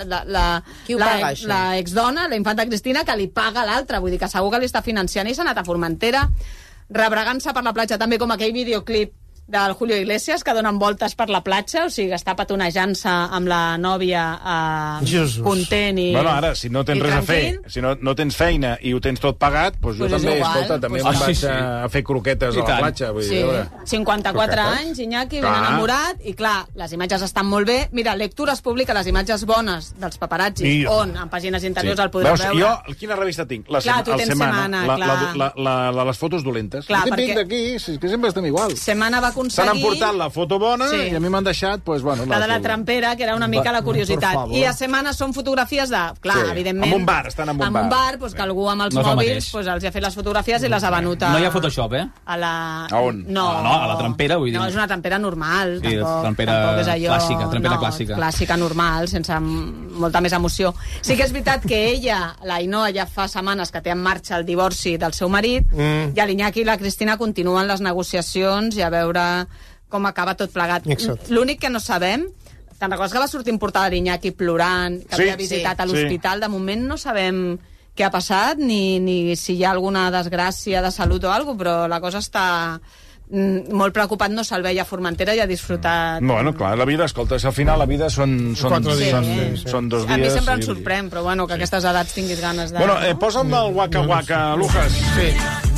la exdona, la infanta Cristina, que li paga l'altra. Vull dir que segur que li està financiant. I s'ha anat a Formentera, rebregant-se per la platja, també com aquell videoclip del Julio Iglesias, que donen voltes per la platja, o sigui, està petonejant-se amb la nòvia content i bueno, ara, si no tens res a fer, si no tens feina i ho tens tot pagat, doncs jo també, escolta, també me'n vaig a fer croquetes a la platja. Vull dir, 54 anys, Iñaki, ben enamorat, i clar, les imatges estan molt bé. Mira, Lectures publica les imatges bones dels paparazzis, on en pàgines interiors el podreu veure. Jo, quina revista tinc? Clar, tu tens Setmana, la de les fotos dolentes. Clar, perquè... d'aquí, que sempre estem igual. Setmana va aconseguir... S'han emportat la foto bona i a mi m'han deixat... Pues, bueno, la de la trampera, que era una mica la curiositat. I a Setmana són fotografies de... Clar, evidentment... En un bar, estan en un bar. En un bar, pues, que algú amb els mòbils els ha fet les fotografies i les ha venut a... No hi ha Photoshop, A on? No, a la trampera, vull dir. No, és una trampera normal. Sí, trampera clàssica, trampera clàssica. Clàssica, normal, sense molta més emoció. Sí que és veritat que ella, la Ainhoa, ja fa setmanes que té en marxa el divorci del seu marit, i l'Iñaki i la Cristina continuen les negociacions i a veure com acaba tot plegat. L'únic que no sabem, te'n recordes que va sortir en portada l'Iñaki plorant, que havia visitat a l'hospital? De moment no sabem què ha passat, ni si hi ha alguna desgràcia de salut o alguna cosa, però la cosa està molt preocupat, no se'l veia a Formentera i ha disfrutat... Bueno, clar, la vida, escolta, al final la vida són 2 dies. A mi sempre em sorprèn, però bueno, que a aquestes edats tinguis ganes de... Bueno, posa'm el Waka Waka, Lucas. Sí.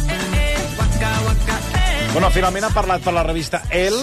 Bueno, finalment ha parlat per la revista El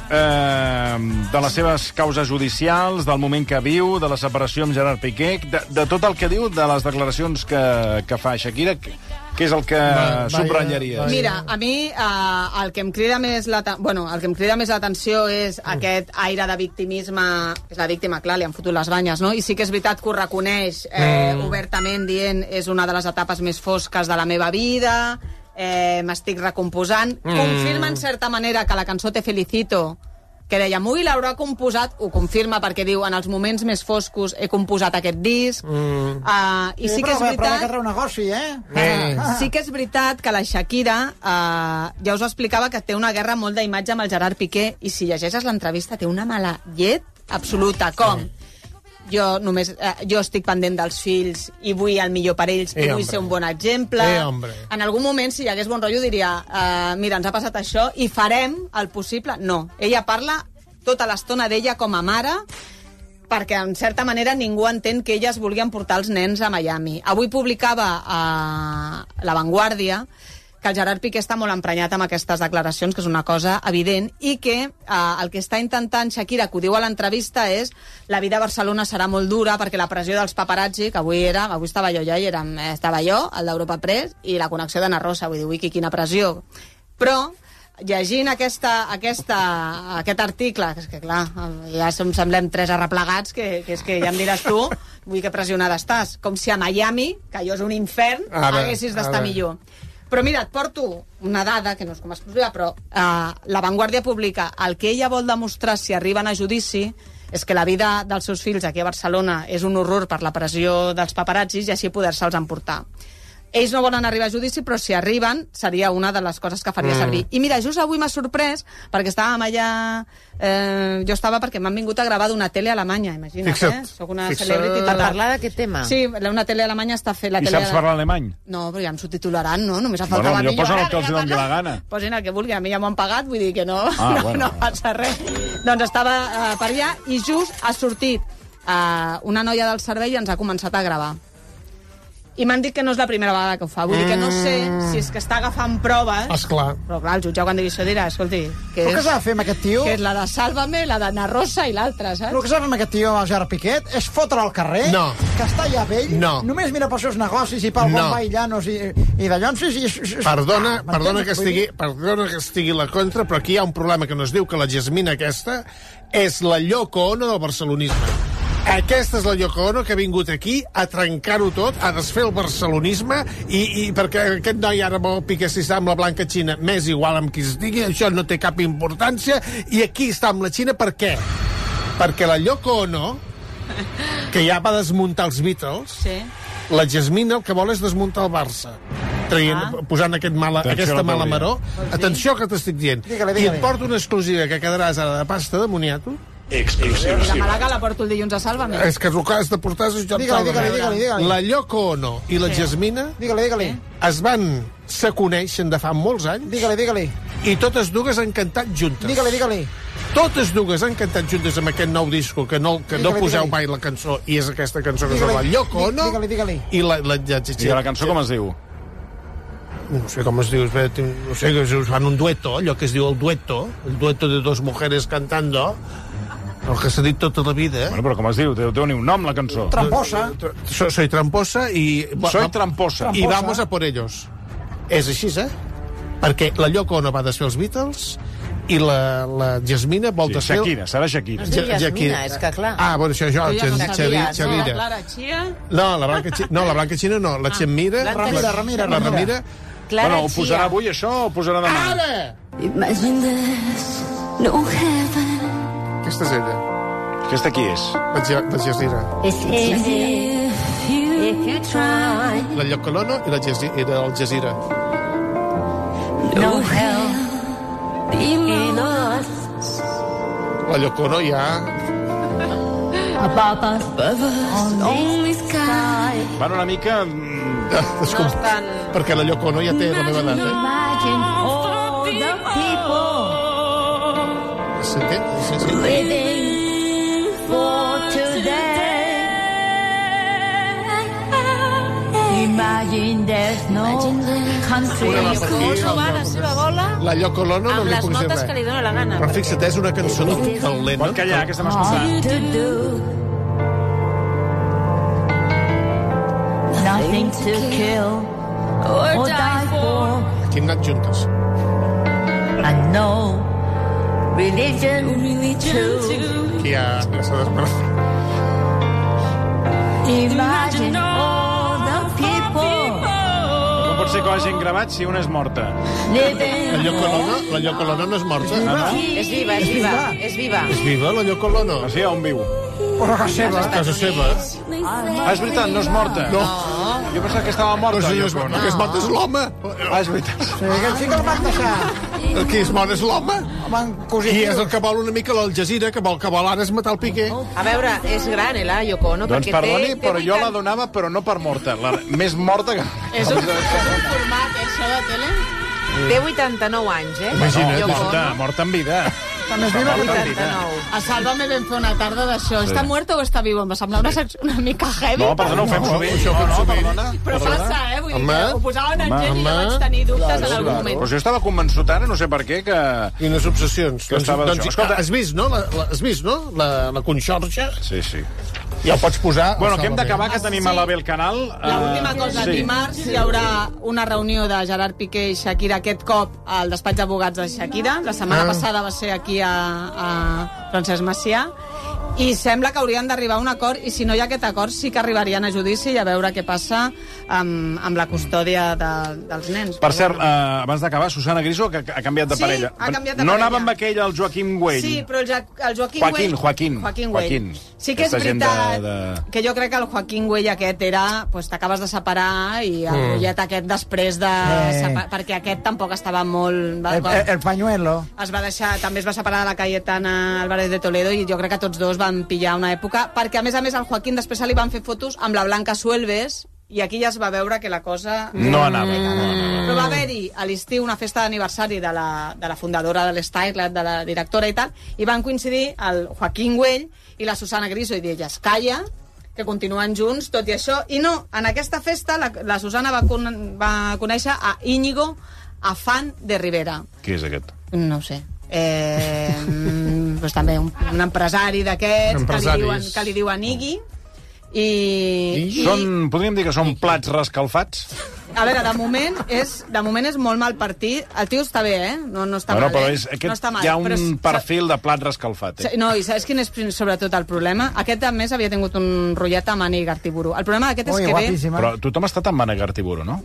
de les seves causes judicials, del moment que viu, de la separació amb Gerard Piqué, de tot el que diu, de les declaracions que fa Shakira. Què és el que subratllaries? Mira, a mi el que em crida més l'atenció és aquest aire de victimisme. És la víctima, clar, li han fotut les banyes, no? I sí que és veritat que ho reconeix obertament, dient és una de les etapes més fosques de la meva vida, m'estic recomposant. Confirma en certa manera que la cançó Te Felicito, que deia, Mugui l'haurà composat, ho confirma perquè diu, en els moments més foscos he composat aquest disc. I sí que és veritat... Però ha de un negoci, Sí que és veritat que la Shakira, ja us ho explicava, que té una guerra molt d'imatge amb el Gerard Piqué, i si llegeixes l'entrevista té una mala llet absoluta. Com? Jo estic pendent dels fills i vull el millor per ells i vull ser un bon exemple. En algun moment, si hi hagués bon rotllo, diria mira, ens ha passat això i farem el possible. No, ella parla tota l'estona d'ella com a mare, perquè en certa manera ningú entén que elles volien portar els nens a Miami. Avui publicava a La Vanguardia que el Gerard Piqué està molt emprenyat amb aquestes declaracions, que és una cosa evident, i que el que està intentant Shakira, que ho diu a l'entrevista, és la vida a Barcelona serà molt dura perquè la pressió dels paparazzi, que avui estava jo ja, estava jo, el d'Europa Press, i la connexió d'Anna Rosa, vull dir, ui, quina pressió. Però, llegint aquest article, que és que clar, ja semblem 3 arreplegats, que és que ja em diràs tu, vull que pressionada estàs, com si a Miami, que allò és un infern, haguessis d'estar millor. Però mira, et porto una dada, que no és com exclusiva, però La Vanguardia publica el que ella vol demostrar si arriben a judici és que la vida dels seus fills aquí a Barcelona és un horror per la pressió dels paparazzis i així poder-se'ls emportar. Ells no volen arribar a judici, però si arriben seria una de les coses que faria servir. I mira, just avui m'ha sorprès, perquè estàvem allà... jo estava perquè m'han vingut a gravar d'una tele alemanya, imagina't, Soc una celebrity. Per parlar d'aquest tema? Sí, una tele alemanya està fent... I saps parlar alemany? No, però ja em subtitularan, no? Només em faltava a mi. Jo posen el que els doni la gana. Posin el que vulgui, a mi ja m'ho han pagat, vull dir que no passa res. Doncs estava per allà i just ha sortit una noia del servei i ens ha començat a gravar. I m'han dit que no és la primera vegada que ho fa. Vull dir que no sé si és que està agafant proves. Esclar. Però clar, el jutge quan digui això dirà, escolti... Però què s'ha de fer amb aquest tio? Que és la de Sálvame, la d'Anna Rosa i l'altra, saps? El que s'ha de fer amb aquest tio, el Gerard Piquet, és fotre al carrer, que està ja vell, només mira pels seus negocis i pel bon ball llanos i d'allò... Perdona que estigui la contra, però aquí hi ha un problema que no es diu que la Jasmina aquesta és la Yoko Ono del barcelonisme. Aquesta és la Yoko Ono que ha vingut aquí a trencar-ho tot, a desfer el barcelonisme i perquè aquest noi ara vol picar si està amb la Blanca Xina, m'és igual amb qui estigui, això no té cap importància, i aquí està amb la Xina per què? Perquè la Yoko Ono, que ja va desmuntar els Beatles, la Jasmina el que vol és desmuntar el Barça. Posant aquesta mala maror. Atenció que t'estic dient. I et porto una exclusiva que quedaràs ara de pasta de moniato. Exclusiva. La Malaga la porto el dilluns a Sálvame. És que el que has de portar és Joan Sálvame. La Yoko Ono i la Jasmina es van se coneixen de fa molts anys i totes dues han cantat juntes. Totes dues han cantat juntes amb aquest nou disco que no poseu mai la cançó i és aquesta cançó que és la Yoko Ono i la Jasmina. I la cançó com es diu? No sé com es diu, no sé, que fan un dueto, allò que es diu el dueto de dos mujeres cantando, el que s'ha dit tota la vida. Bueno, però com es diu? Déu ni un nom, la cançó. Tramposa. Soy tramposa i... Soy tramposa. I vamos a por ellos. És així, Perquè la Yoko Ono va desfer els Beatles i la Jasmina vol desfer... Shakira, serà Shakira. Es diu Jasmina, és que clar. Ah, bueno, això, Xavira. La Clara Chia? No, la Blanca Xina no, la Xamira. La Ramira. Bueno, ho posarà avui, això, o ho posarà demà? Ara! Imagine there's no heaven. Aquesta és ella. Aquesta qui és? La Jasmina. It's easy if you try. La Yoko Ono i el Jazeera. No hell below us. La Yoko Ono ja... Above us, only sky. Van una mica... Perquè la Yoko Ono ja té la meva edat, Imagine all the people waiting for today. Imagine there's no country. Yoko Ono va a la seva bola la Yoko Ono no amb li les puc dir notes res. que li dóna la gana. Però fixa't, és una cançó del Lennon. Pot callar, que estem escoltant. Nothing to kill or die for. Aquí hem anat juntes. And no religion too. Aquí ja s'ha despertat. Imagine all the people. Com pot ser que l'hagin gravat si una és morta? La Yoko Ono no és morta. És viva, és viva. És viva. És viva, la Yoko Ono? Ah, sí, on viu? Però a casa seva. Ah, és veritat, no és morta. No. Jo pensava que estava morta. El que es mort és l'home. Ah, és veritat. Sí que el van deixar. El que es mort és l'home. I és el que vol una mica l'Al Jazeera, que vol ara és matar el Piqué. A veure, és gran, la Yoko Ono, Doncs perquè perdoni, té però jo la donava, però no per morta. Més morta que... És un format, això de tele? Té 89 anys, Imagina't, morta en vida. També és viva 89. A Sálvame vam fer una tarda d'això. Està muerta o està viva? Em va semblar una mica heavy. No, perdona, ho fem sovint. No, perdona. Però passa, vull dir, ho posaven en gent i jo vaig tenir dubtes en algun moment. Però jo estava convençut ara, no sé per què, que... Quines obsessions. Doncs, escolta, has vist, no? La Conxorxa? Sí. Ja ho pots posar... Bueno, que hem d'acabar, que tenim a la Bel Canal. L'última cosa, dimarts hi haurà una reunió de Gerard Piqué i Shakira, aquest cop al despatx d'advocats de Shakira. La setmana passada va ser aquí a Francesc Macià. I sembla que haurien d'arribar a un acord, i si no hi ha aquest acord sí que arribarien a judici i a veure què passa amb la custòdia dels nens. Per cert, abans d'acabar, Susana Griso que ha canviat de parella. Ha canviat de no parella. anava amb aquell, el Joaquim Güell. Sí, però el Joaquim Güell. Sí que és veritat que jo crec que el Joaquim Güell aquest era, pues t'acabes de separar i el rotllet aquest després de... perquè aquest tampoc estava molt... El pañuelo. També es va separar de la Cayetana Álvarez de Toledo i jo crec que tots dos van pillar una època, perquè a més al Joaquín després se li van fer fotos amb la Blanca Suelves i aquí ja es va veure que la cosa... No anava. Però va haver-hi a l'estiu una festa d'aniversari de la fundadora de l'Stylet, de la directora i tal, i van coincidir el Joaquim Güell i la Susana Griso, i d'elles calla, que continuen junts, tot i això. I no, en aquesta festa la Susana va conèixer a Íñigo Afán de Rivera. Qui és aquest? No ho sé. Pues també un empresari d'aquests que li diuen Iggy. Podríem dir que són plats rescalfats? A veure, de moment és molt mal partit. El tio està bé, no està mal. Però no està mal, hi ha un perfil de plat rescalfat. No, i saps quin és sobretot el problema? Aquest, a més, havia tingut un rotllet amb Anna Igartiburu. El problema d'aquest és que guapíssima. Però tothom ha estat amb Anna Igartiburu, no?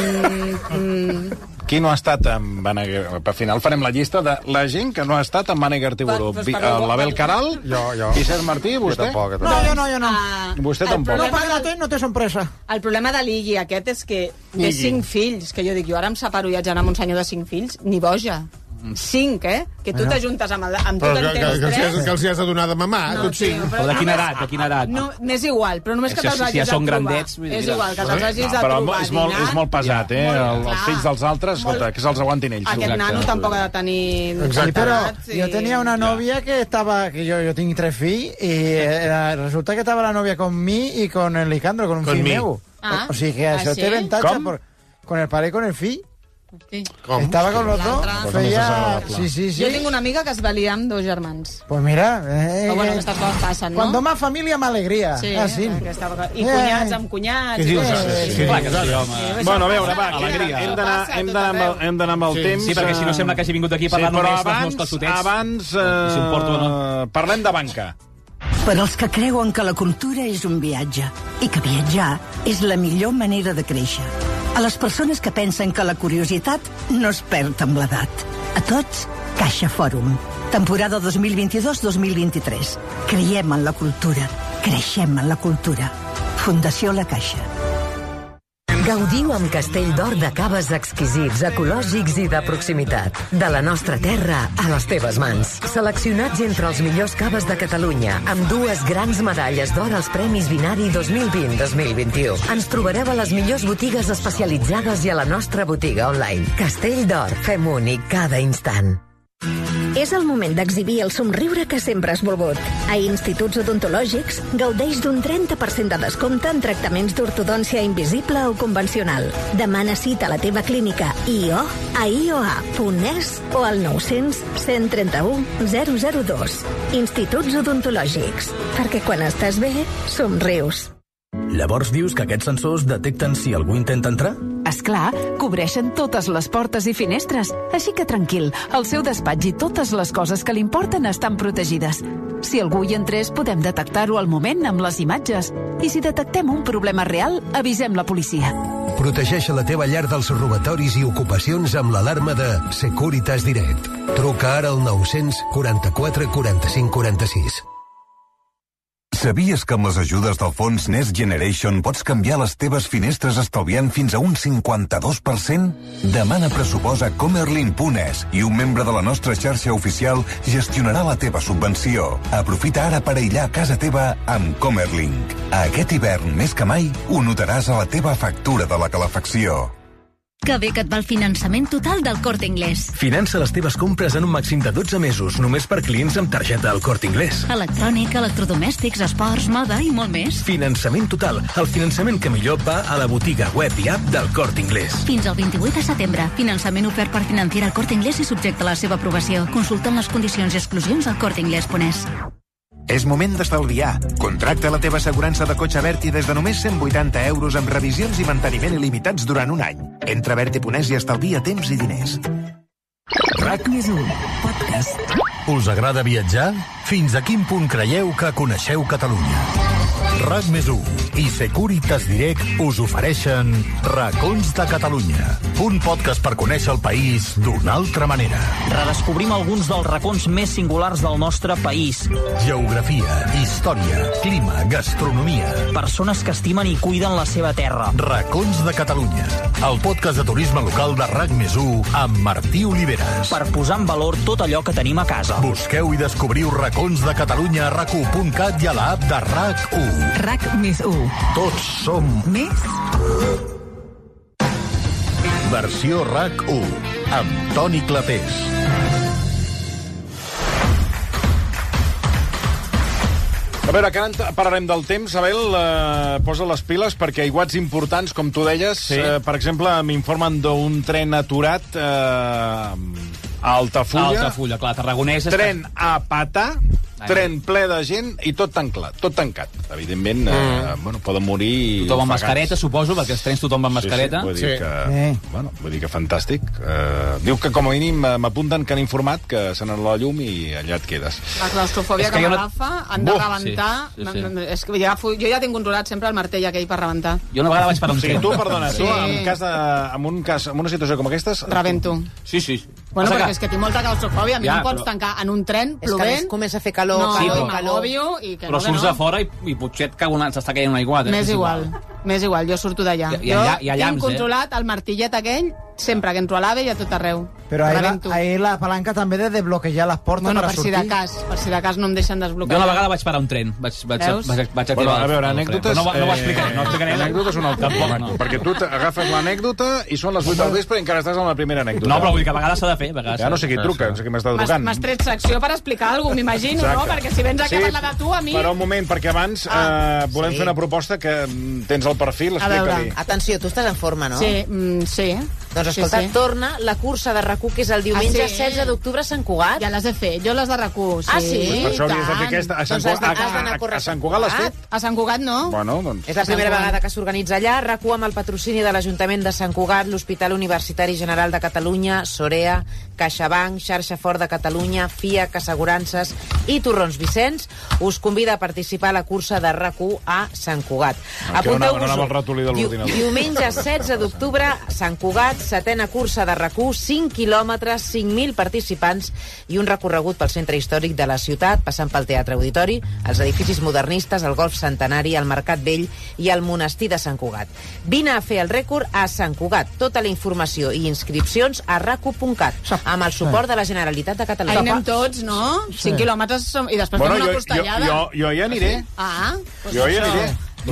Qui no ha estat amb Anna Igartiburu? Al final farem la llista de la gent que no ha estat amb Anna Igartiburu. L'Abel Caral, Vicent Martí, vostè? Jo no. Vostè tampoc. No té sorpresa. El problema de l'Iggy aquest és que té 5 fills, que jo dic, jo ara em separo i haig d'anar amb un senyor de 5 fills, ni boja. 5, Que tu t'ajuntes amb tu que en tens 3. Que els hi has de donar de mamar, tots 5. Però de quina edat? No, m'és igual, però només que te'ls hagis de són trobar. grandets... És igual, que te'ls hagis de Però trobar. és molt pesat, Els fills dels altres, escolta, que se'ls aguantin ells. Aquest nano tampoc ha de tenir... Sí, però jo tenia una novia que yo tengo 3 fills y resulta que estaba la novia con mí y con el Licandro, con un fill meu. O sigui que això té avantatge con el pare y con el fill. Sí. Estaba con los dos. Sí. Jo tinc una amiga que es va liar amb 2 germans. Pues mira... Però bueno, aquestes coses passen, no? Cuando más familia, más alegría. Sí, así. I cunyats amb cunyats. Què dius? Bueno, a veure, va, hem d'anar amb el temps. Sí, perquè si no sembla que hagi vingut aquí a parlar només dels meus calçotets. Abans, parlem de banca. Per als que creuen que la cultura és un viatge i que viatjar és la millor manera de créixer. A les persones que pensen que la curiositat no es perd amb l'edat. A tots, Caixa Fòrum. Temporada 2022-2023. Creiem en la cultura. Creixem en la cultura. Fundació La Caixa. Gaudiu amb Castell d'Or de caves exquisits, ecològics i de proximitat. De la nostra terra a les teves mans. Seleccionats entre els millors caves de Catalunya, amb 2 grans medalles d'or als Premis Binari 2020-2021. Ens trobareu a les millors botigues especialitzades i a la nostra botiga online. Castell d'Or, fem únic cada instant. És el moment d'exhibir el somriure que sempre has volgut. A Instituts Odontològics gaudeix d'un 30% de descompte en tractaments d'ortodòncia invisible o convencional. Demana cita a la teva clínica IO a ioa.es o al 900 131 002. Instituts Odontològics. Perquè quan estàs bé, somrius. Llavors dius que aquests sensors detecten si algú intenta entrar? Esclar, cobreixen totes les portes i finestres. Així que tranquil, el seu despatx i totes les coses que li importen estan protegides. Si algú hi entrés, podem detectar-ho al moment amb les imatges. I si detectem un problema real, avisem la policia. Protegeix la teva llar dels robatoris i ocupacions amb l'alarma de Securitas Direct. Truca ara al 900 44 45 46. Sabies que amb les ajudes del fons Next Generation pots canviar les teves finestres estalviant fins a un 52%? Demana pressupost a Comerlin.es i un membre de la nostra xarxa oficial gestionarà la teva subvenció. Aprofita ara per aïllar casa teva amb Comerlink. Aquest hivern, més que mai, ho notaràs a la teva factura de la calefacció. Que bé que et va el finançament total del Corte Inglés. Finança les teves compres en un màxim de 12 mesos, només per clients amb targeta del Corte Inglés. Electrònic, electrodomèstics, esports, moda i molt més. Finançament total, el finançament que millor va a la botiga web i app del Corte Inglés. Fins al 28 de setembre. Finançament ofert per Financiera al Corte Inglés i subjecte a la seva aprovació. Consulta les condicions i exclusions al corteinglés.es. És moment d'estalviar. Contracta la teva assegurança de cotxe Berti des de només 180 euros amb revisions i manteniment il·limitats durant un any. Entra a Berti.es i estalvia temps i diners. RAC+1, podcast. Us agrada viatjar? Fins a quin punt creieu que coneixeu Catalunya? RAC+1 i Securitas Direct us ofereixen Racons de Catalunya, un podcast per conèixer el país d'una altra manera. Redescobrim alguns dels racons més singulars del nostre país. Geografia, història, clima, gastronomia. Persones que estimen i cuiden la seva terra. Racons de Catalunya, el podcast de turisme local de RAC+1 amb Martí Oliveres. Per posar en valor tot allò que tenim a casa. Busqueu i descobriu Racons de Catalunya a RAC1.cat i a l'app de RAC1. RAC+1. Tots som més. Versió RAC1 amb Toni Clapés. A veure, que ara parlarem del temps. Abel, posa les piles perquè aiguats importants, com tu deies. Sí. Per exemple, m'informen d'un tren aturat a Altafulla. Altafulla, clar, tarragonès. Tren a patar, tren ple de gent i tot tancat. Evidentment, bueno, poden morir... Tothom amb mascareta, suposo, perquè els trens tothom amb mascareta. Sí. Vull dir que fantàstic. Diu que com a mínim m'apunten que han informat que se n'ha la llum i allà et quedes. La claustrofòbia que m'agafa, han de rebentar. És que jo ja tinc controlat sempre el martell aquell per rebentar. Jo una vegada vaig per un tren. Tu, perdona, tu, en una situació com aquestes... Rebento. Sí. Bueno, perquè és que tinc molta claustrofòbia. A mi no em pots tancar en un tren plovent. És que comença a fer calor, calor. Però surts a fora i potser et cau s'està caient una aiguada. M'és igual, jo surto d'allà. Jo tinc controlat el martillet aquell sempre que entro a l'AVE i a tot arreu. Però ahir la palanca també de desbloquejar les portes per a sortir. Per si de cas no em deixen desbloquejar. Jo una vegada vaig parar un tren. Vaig activar a veure, anècdotes... No ho explicaré. No explicaré anècdotes un altre tema. Perquè tu agafes l'anècdota i són les 8 del vespre i encara estàs en la primera anècdota. No, però vull dir que a vegades s'ha de fer. Ja no sé qui truca, no sé qui m'està trucant. M'has tret secció per explicar alguna cosa, m'imagino, no? Perquè si vens a parlar de tu, a mi... Però un moment, perquè abans volem fer una proposta que tens al perfil, explica-li. Atenció, tu estàs en forma, no? Sí. Doncs escolta, torna la cursa de RAC1, que és el diumenge 16 d'octubre a Sant Cugat. Ja les he fet, jo les de RAC1, sí. Ah, sí? Per això hauries de fer aquesta. A Sant Cugat l'has fet? A Sant Cugat no. Bueno, doncs... És la primera vegada que s'organitza allà. RAC1 amb el patrocini de l'Ajuntament de Sant Cugat, l'Hospital Universitari General de Catalunya, Sorea, CaixaBank, Xarxa Fort de Catalunya, FIAC, Assegurances i Torrons Vicenç us convida a participar a la cursa de RAC1 a Sant Cugat. Apunteu-vos-ho. Diumenge 16 d'octubre, Sant Cugat, 7a cursa de RAC1, 5 quilòmetres, 5.000 participants i un recorregut pel centre històric de la ciutat, passant pel Teatre Auditori, els edificis modernistes, el Golf Centenari, el Mercat Vell i el Monestir de Sant Cugat. Vine a fer el rècord a Sant Cugat. Tota la informació i inscripcions a rac1.cat, amb el suport de la Generalitat de Catalunya. Ahí anem tots, no? 5 quilòmetres i després fem una costellada. Jo hi aniré. Jo hi aniré.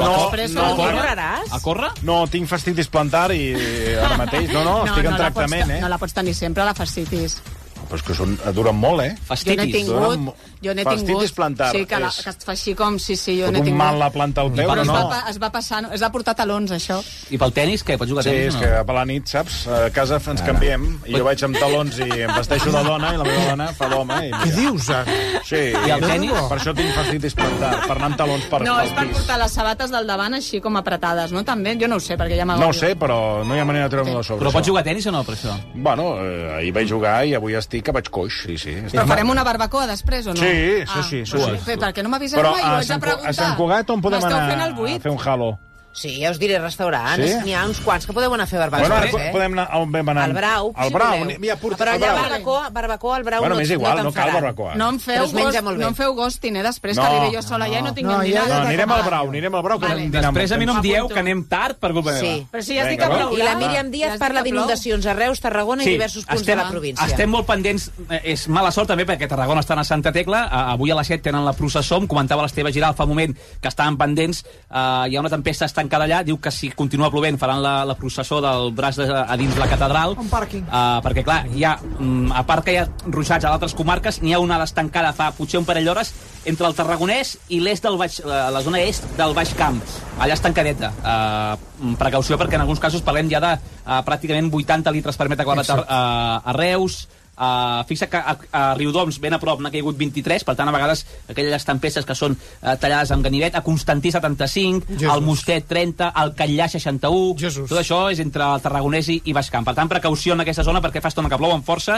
Correràs? A córrer? No, tinc fascitis plantar i ara mateix... No, estic en tractament, No la pots tenir sempre, la fascitis. Però és que duren molt, Jo n'he tingut... Fascitis plantar. Sí, que es fa així com... Sí, jo n'he tingut. Un mal la planta al peu, però no? Es va passar... Es va portar talons, això. I pel tenis, què? Pots jugar a tenis? Sí, és que a la nit, saps? A casa ens canviem. I jo vaig amb talons i em vesteixo de dona i la meva dona fa d'home. Què dius, Sí. I el tenis? Per això tinc fascitis plantar, per anar amb talons per No, és per portar les sabates del davant així com apretades, no? També? Jo no ho sé, perquè ja m'agobio. No ho sé, però no hi ha manera de treure-me de sobre. Però pots jugar a tenis o no, per això? Bueno, ahir vaig jugar i avui estic que vaig coix, sí. Però farem una barbacoa després o no? Sí. Perquè no m'aviseu mai i ho haig de preguntar. A Sant Cugat on podem anar a fer un halo? Sí, ja us diré restaurants. Sí? N'hi ha uns quants que podeu anar a fer barbacoa. Bueno, ara podem anar on vam anar. Al Brau, al Brau. Però allà barbacoa al Brau bueno, no m'és igual, no cal faran. barbacoa. No em feu ghosting, després que arribi jo sola allà i no tinguem ni nada. No, anirem al Brau. Després a mi no em dieu que anem tard per culpa meva. Però si ja estic a Brau. I la Míriam Díaz parla d'inundacions a Reus, Tarragona i diversos punts de la província. Estem molt pendents. És mala sort també perquè Tarragona està a Santa Tecla. Avui a les 7 tenen la processó. Em comentava l'Esteve Giral fa un moment que estaven pendents. Hi ha una tempesta estancada allà. Diu que si continua plovent faran la processó del braç a dins la catedral. Un pàrquing. Perquè, clar, a part que hi ha ruixats a altres comarques, n'hi ha una estancada fa potser un parell d'hores entre el Tarragonès i la zona est del Baix Camp. Allà estancadeta. Precaució perquè en alguns casos parlem ja de pràcticament 80 litres per metre quadrat a Reus. Fixa que a Riudoms, ben a prop, n'ha caigut 23, per tant, a vegades aquelles tempestes que són tallades amb ganivet, a Constantí 75, al Mostet 30, al Catllà 61, tot això és entre el Tarragonès i Baix Camp. Per tant, precaució en aquesta zona perquè fa estona que plou amb força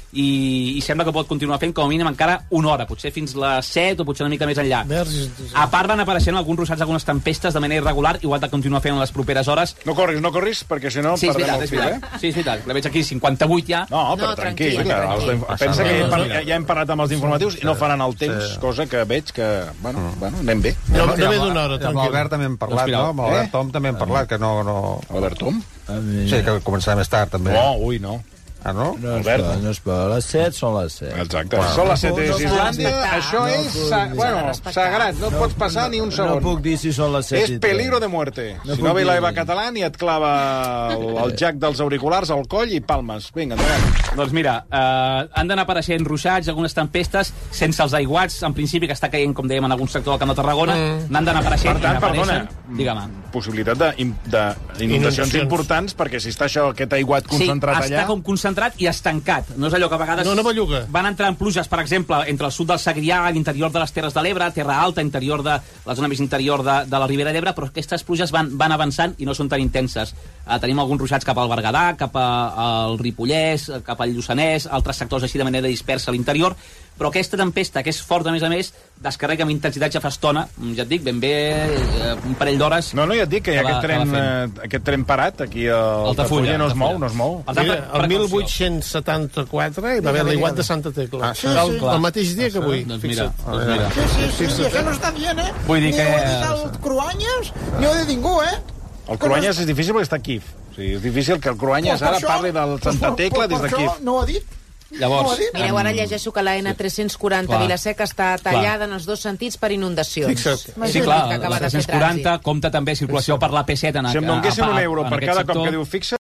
i sembla que pot continuar fent com a mínim encara una hora, potser fins les 7 o potser una mica més enllà. A part van apareixent alguns ruixats, algunes tempestes de manera irregular, igual de continuar fent en les properes hores. No corris, perquè si no perdrem el fil, Sí, és veritat, la veig aquí 58 ja. No, però tranquil. Pensa que ja hem parlat amb els informatius i no faran el temps, cosa que veig que, bueno, anem bé. No ve d'una hora, amb l'Albert també hem parlat, no? Amb l'Albert Tom també hem parlat, que no... Albert Tom? Sí, que començarà més tard, també. Ui, no. no? No es pot. Les 7 són les 7. Exacte. Són les 7 de Islàndia. Això és, sagrat. No pots passar ni un segon. No puc dir si són les 7 És peligro de muerte. Si no ve la Eva Catalán i et clava el jack dels auriculars al coll i palmes. Vinga, endavant. Doncs mira, han d'anar apareixent ruixats, algunes tempestes, sense els aiguats, en principi, que està caient, com dèiem, en algun sector del Camp de Tarragona, n'han d'anar apareixent. Per tant, perdona, possibilitat d'inundacions importants, perquè si està això, aquest aiguat concentrat allà... Sí, està com concentrat i estancat. No és allò que a vegades... No belluga. Van entrar en pluges, per exemple, entre el sud del Segrià, l'interior de les Terres de l'Ebre, Terra Alta, interior de la zona més interior de la Ribera d'Ebre, però aquestes pluges van avançant i no són tan intenses. Tenim alguns ruixats cap al Berguedà, cap al Ripollès, cap al Lluçanès, altres sectors així de manera dispersa a l'interior, però aquesta tempesta, que és forta, a més, descarrega amb intensitat ja fa estona, ja et dic, ben bé un parell d'hores... No, ja et dic que hi ha aquest tren parat, aquí a Altafulla, no es mou. Mira, el 1874 hi va haver l'aiguat de Santa Tecla. El mateix dia que avui. Doncs mira. Sí, això no està bien, eh? Vull dir que... Ni ho ha dit el Cruanyes, ni ho ha dit ningú, eh? El Cruanyes és difícil perquè està aquí. O sigui, és difícil que el Cruanyes ara parli del Santa Tecla des d'aquí. Per això no ho ha dit. Llavors, mireu, ara llegeixo que la N340 Vilaseca està tallada en els dos sentits per inundacions. Sí, clar, la 340 compta també circulació per la P7 en si em donguessin €1 per cada cop que diu fixa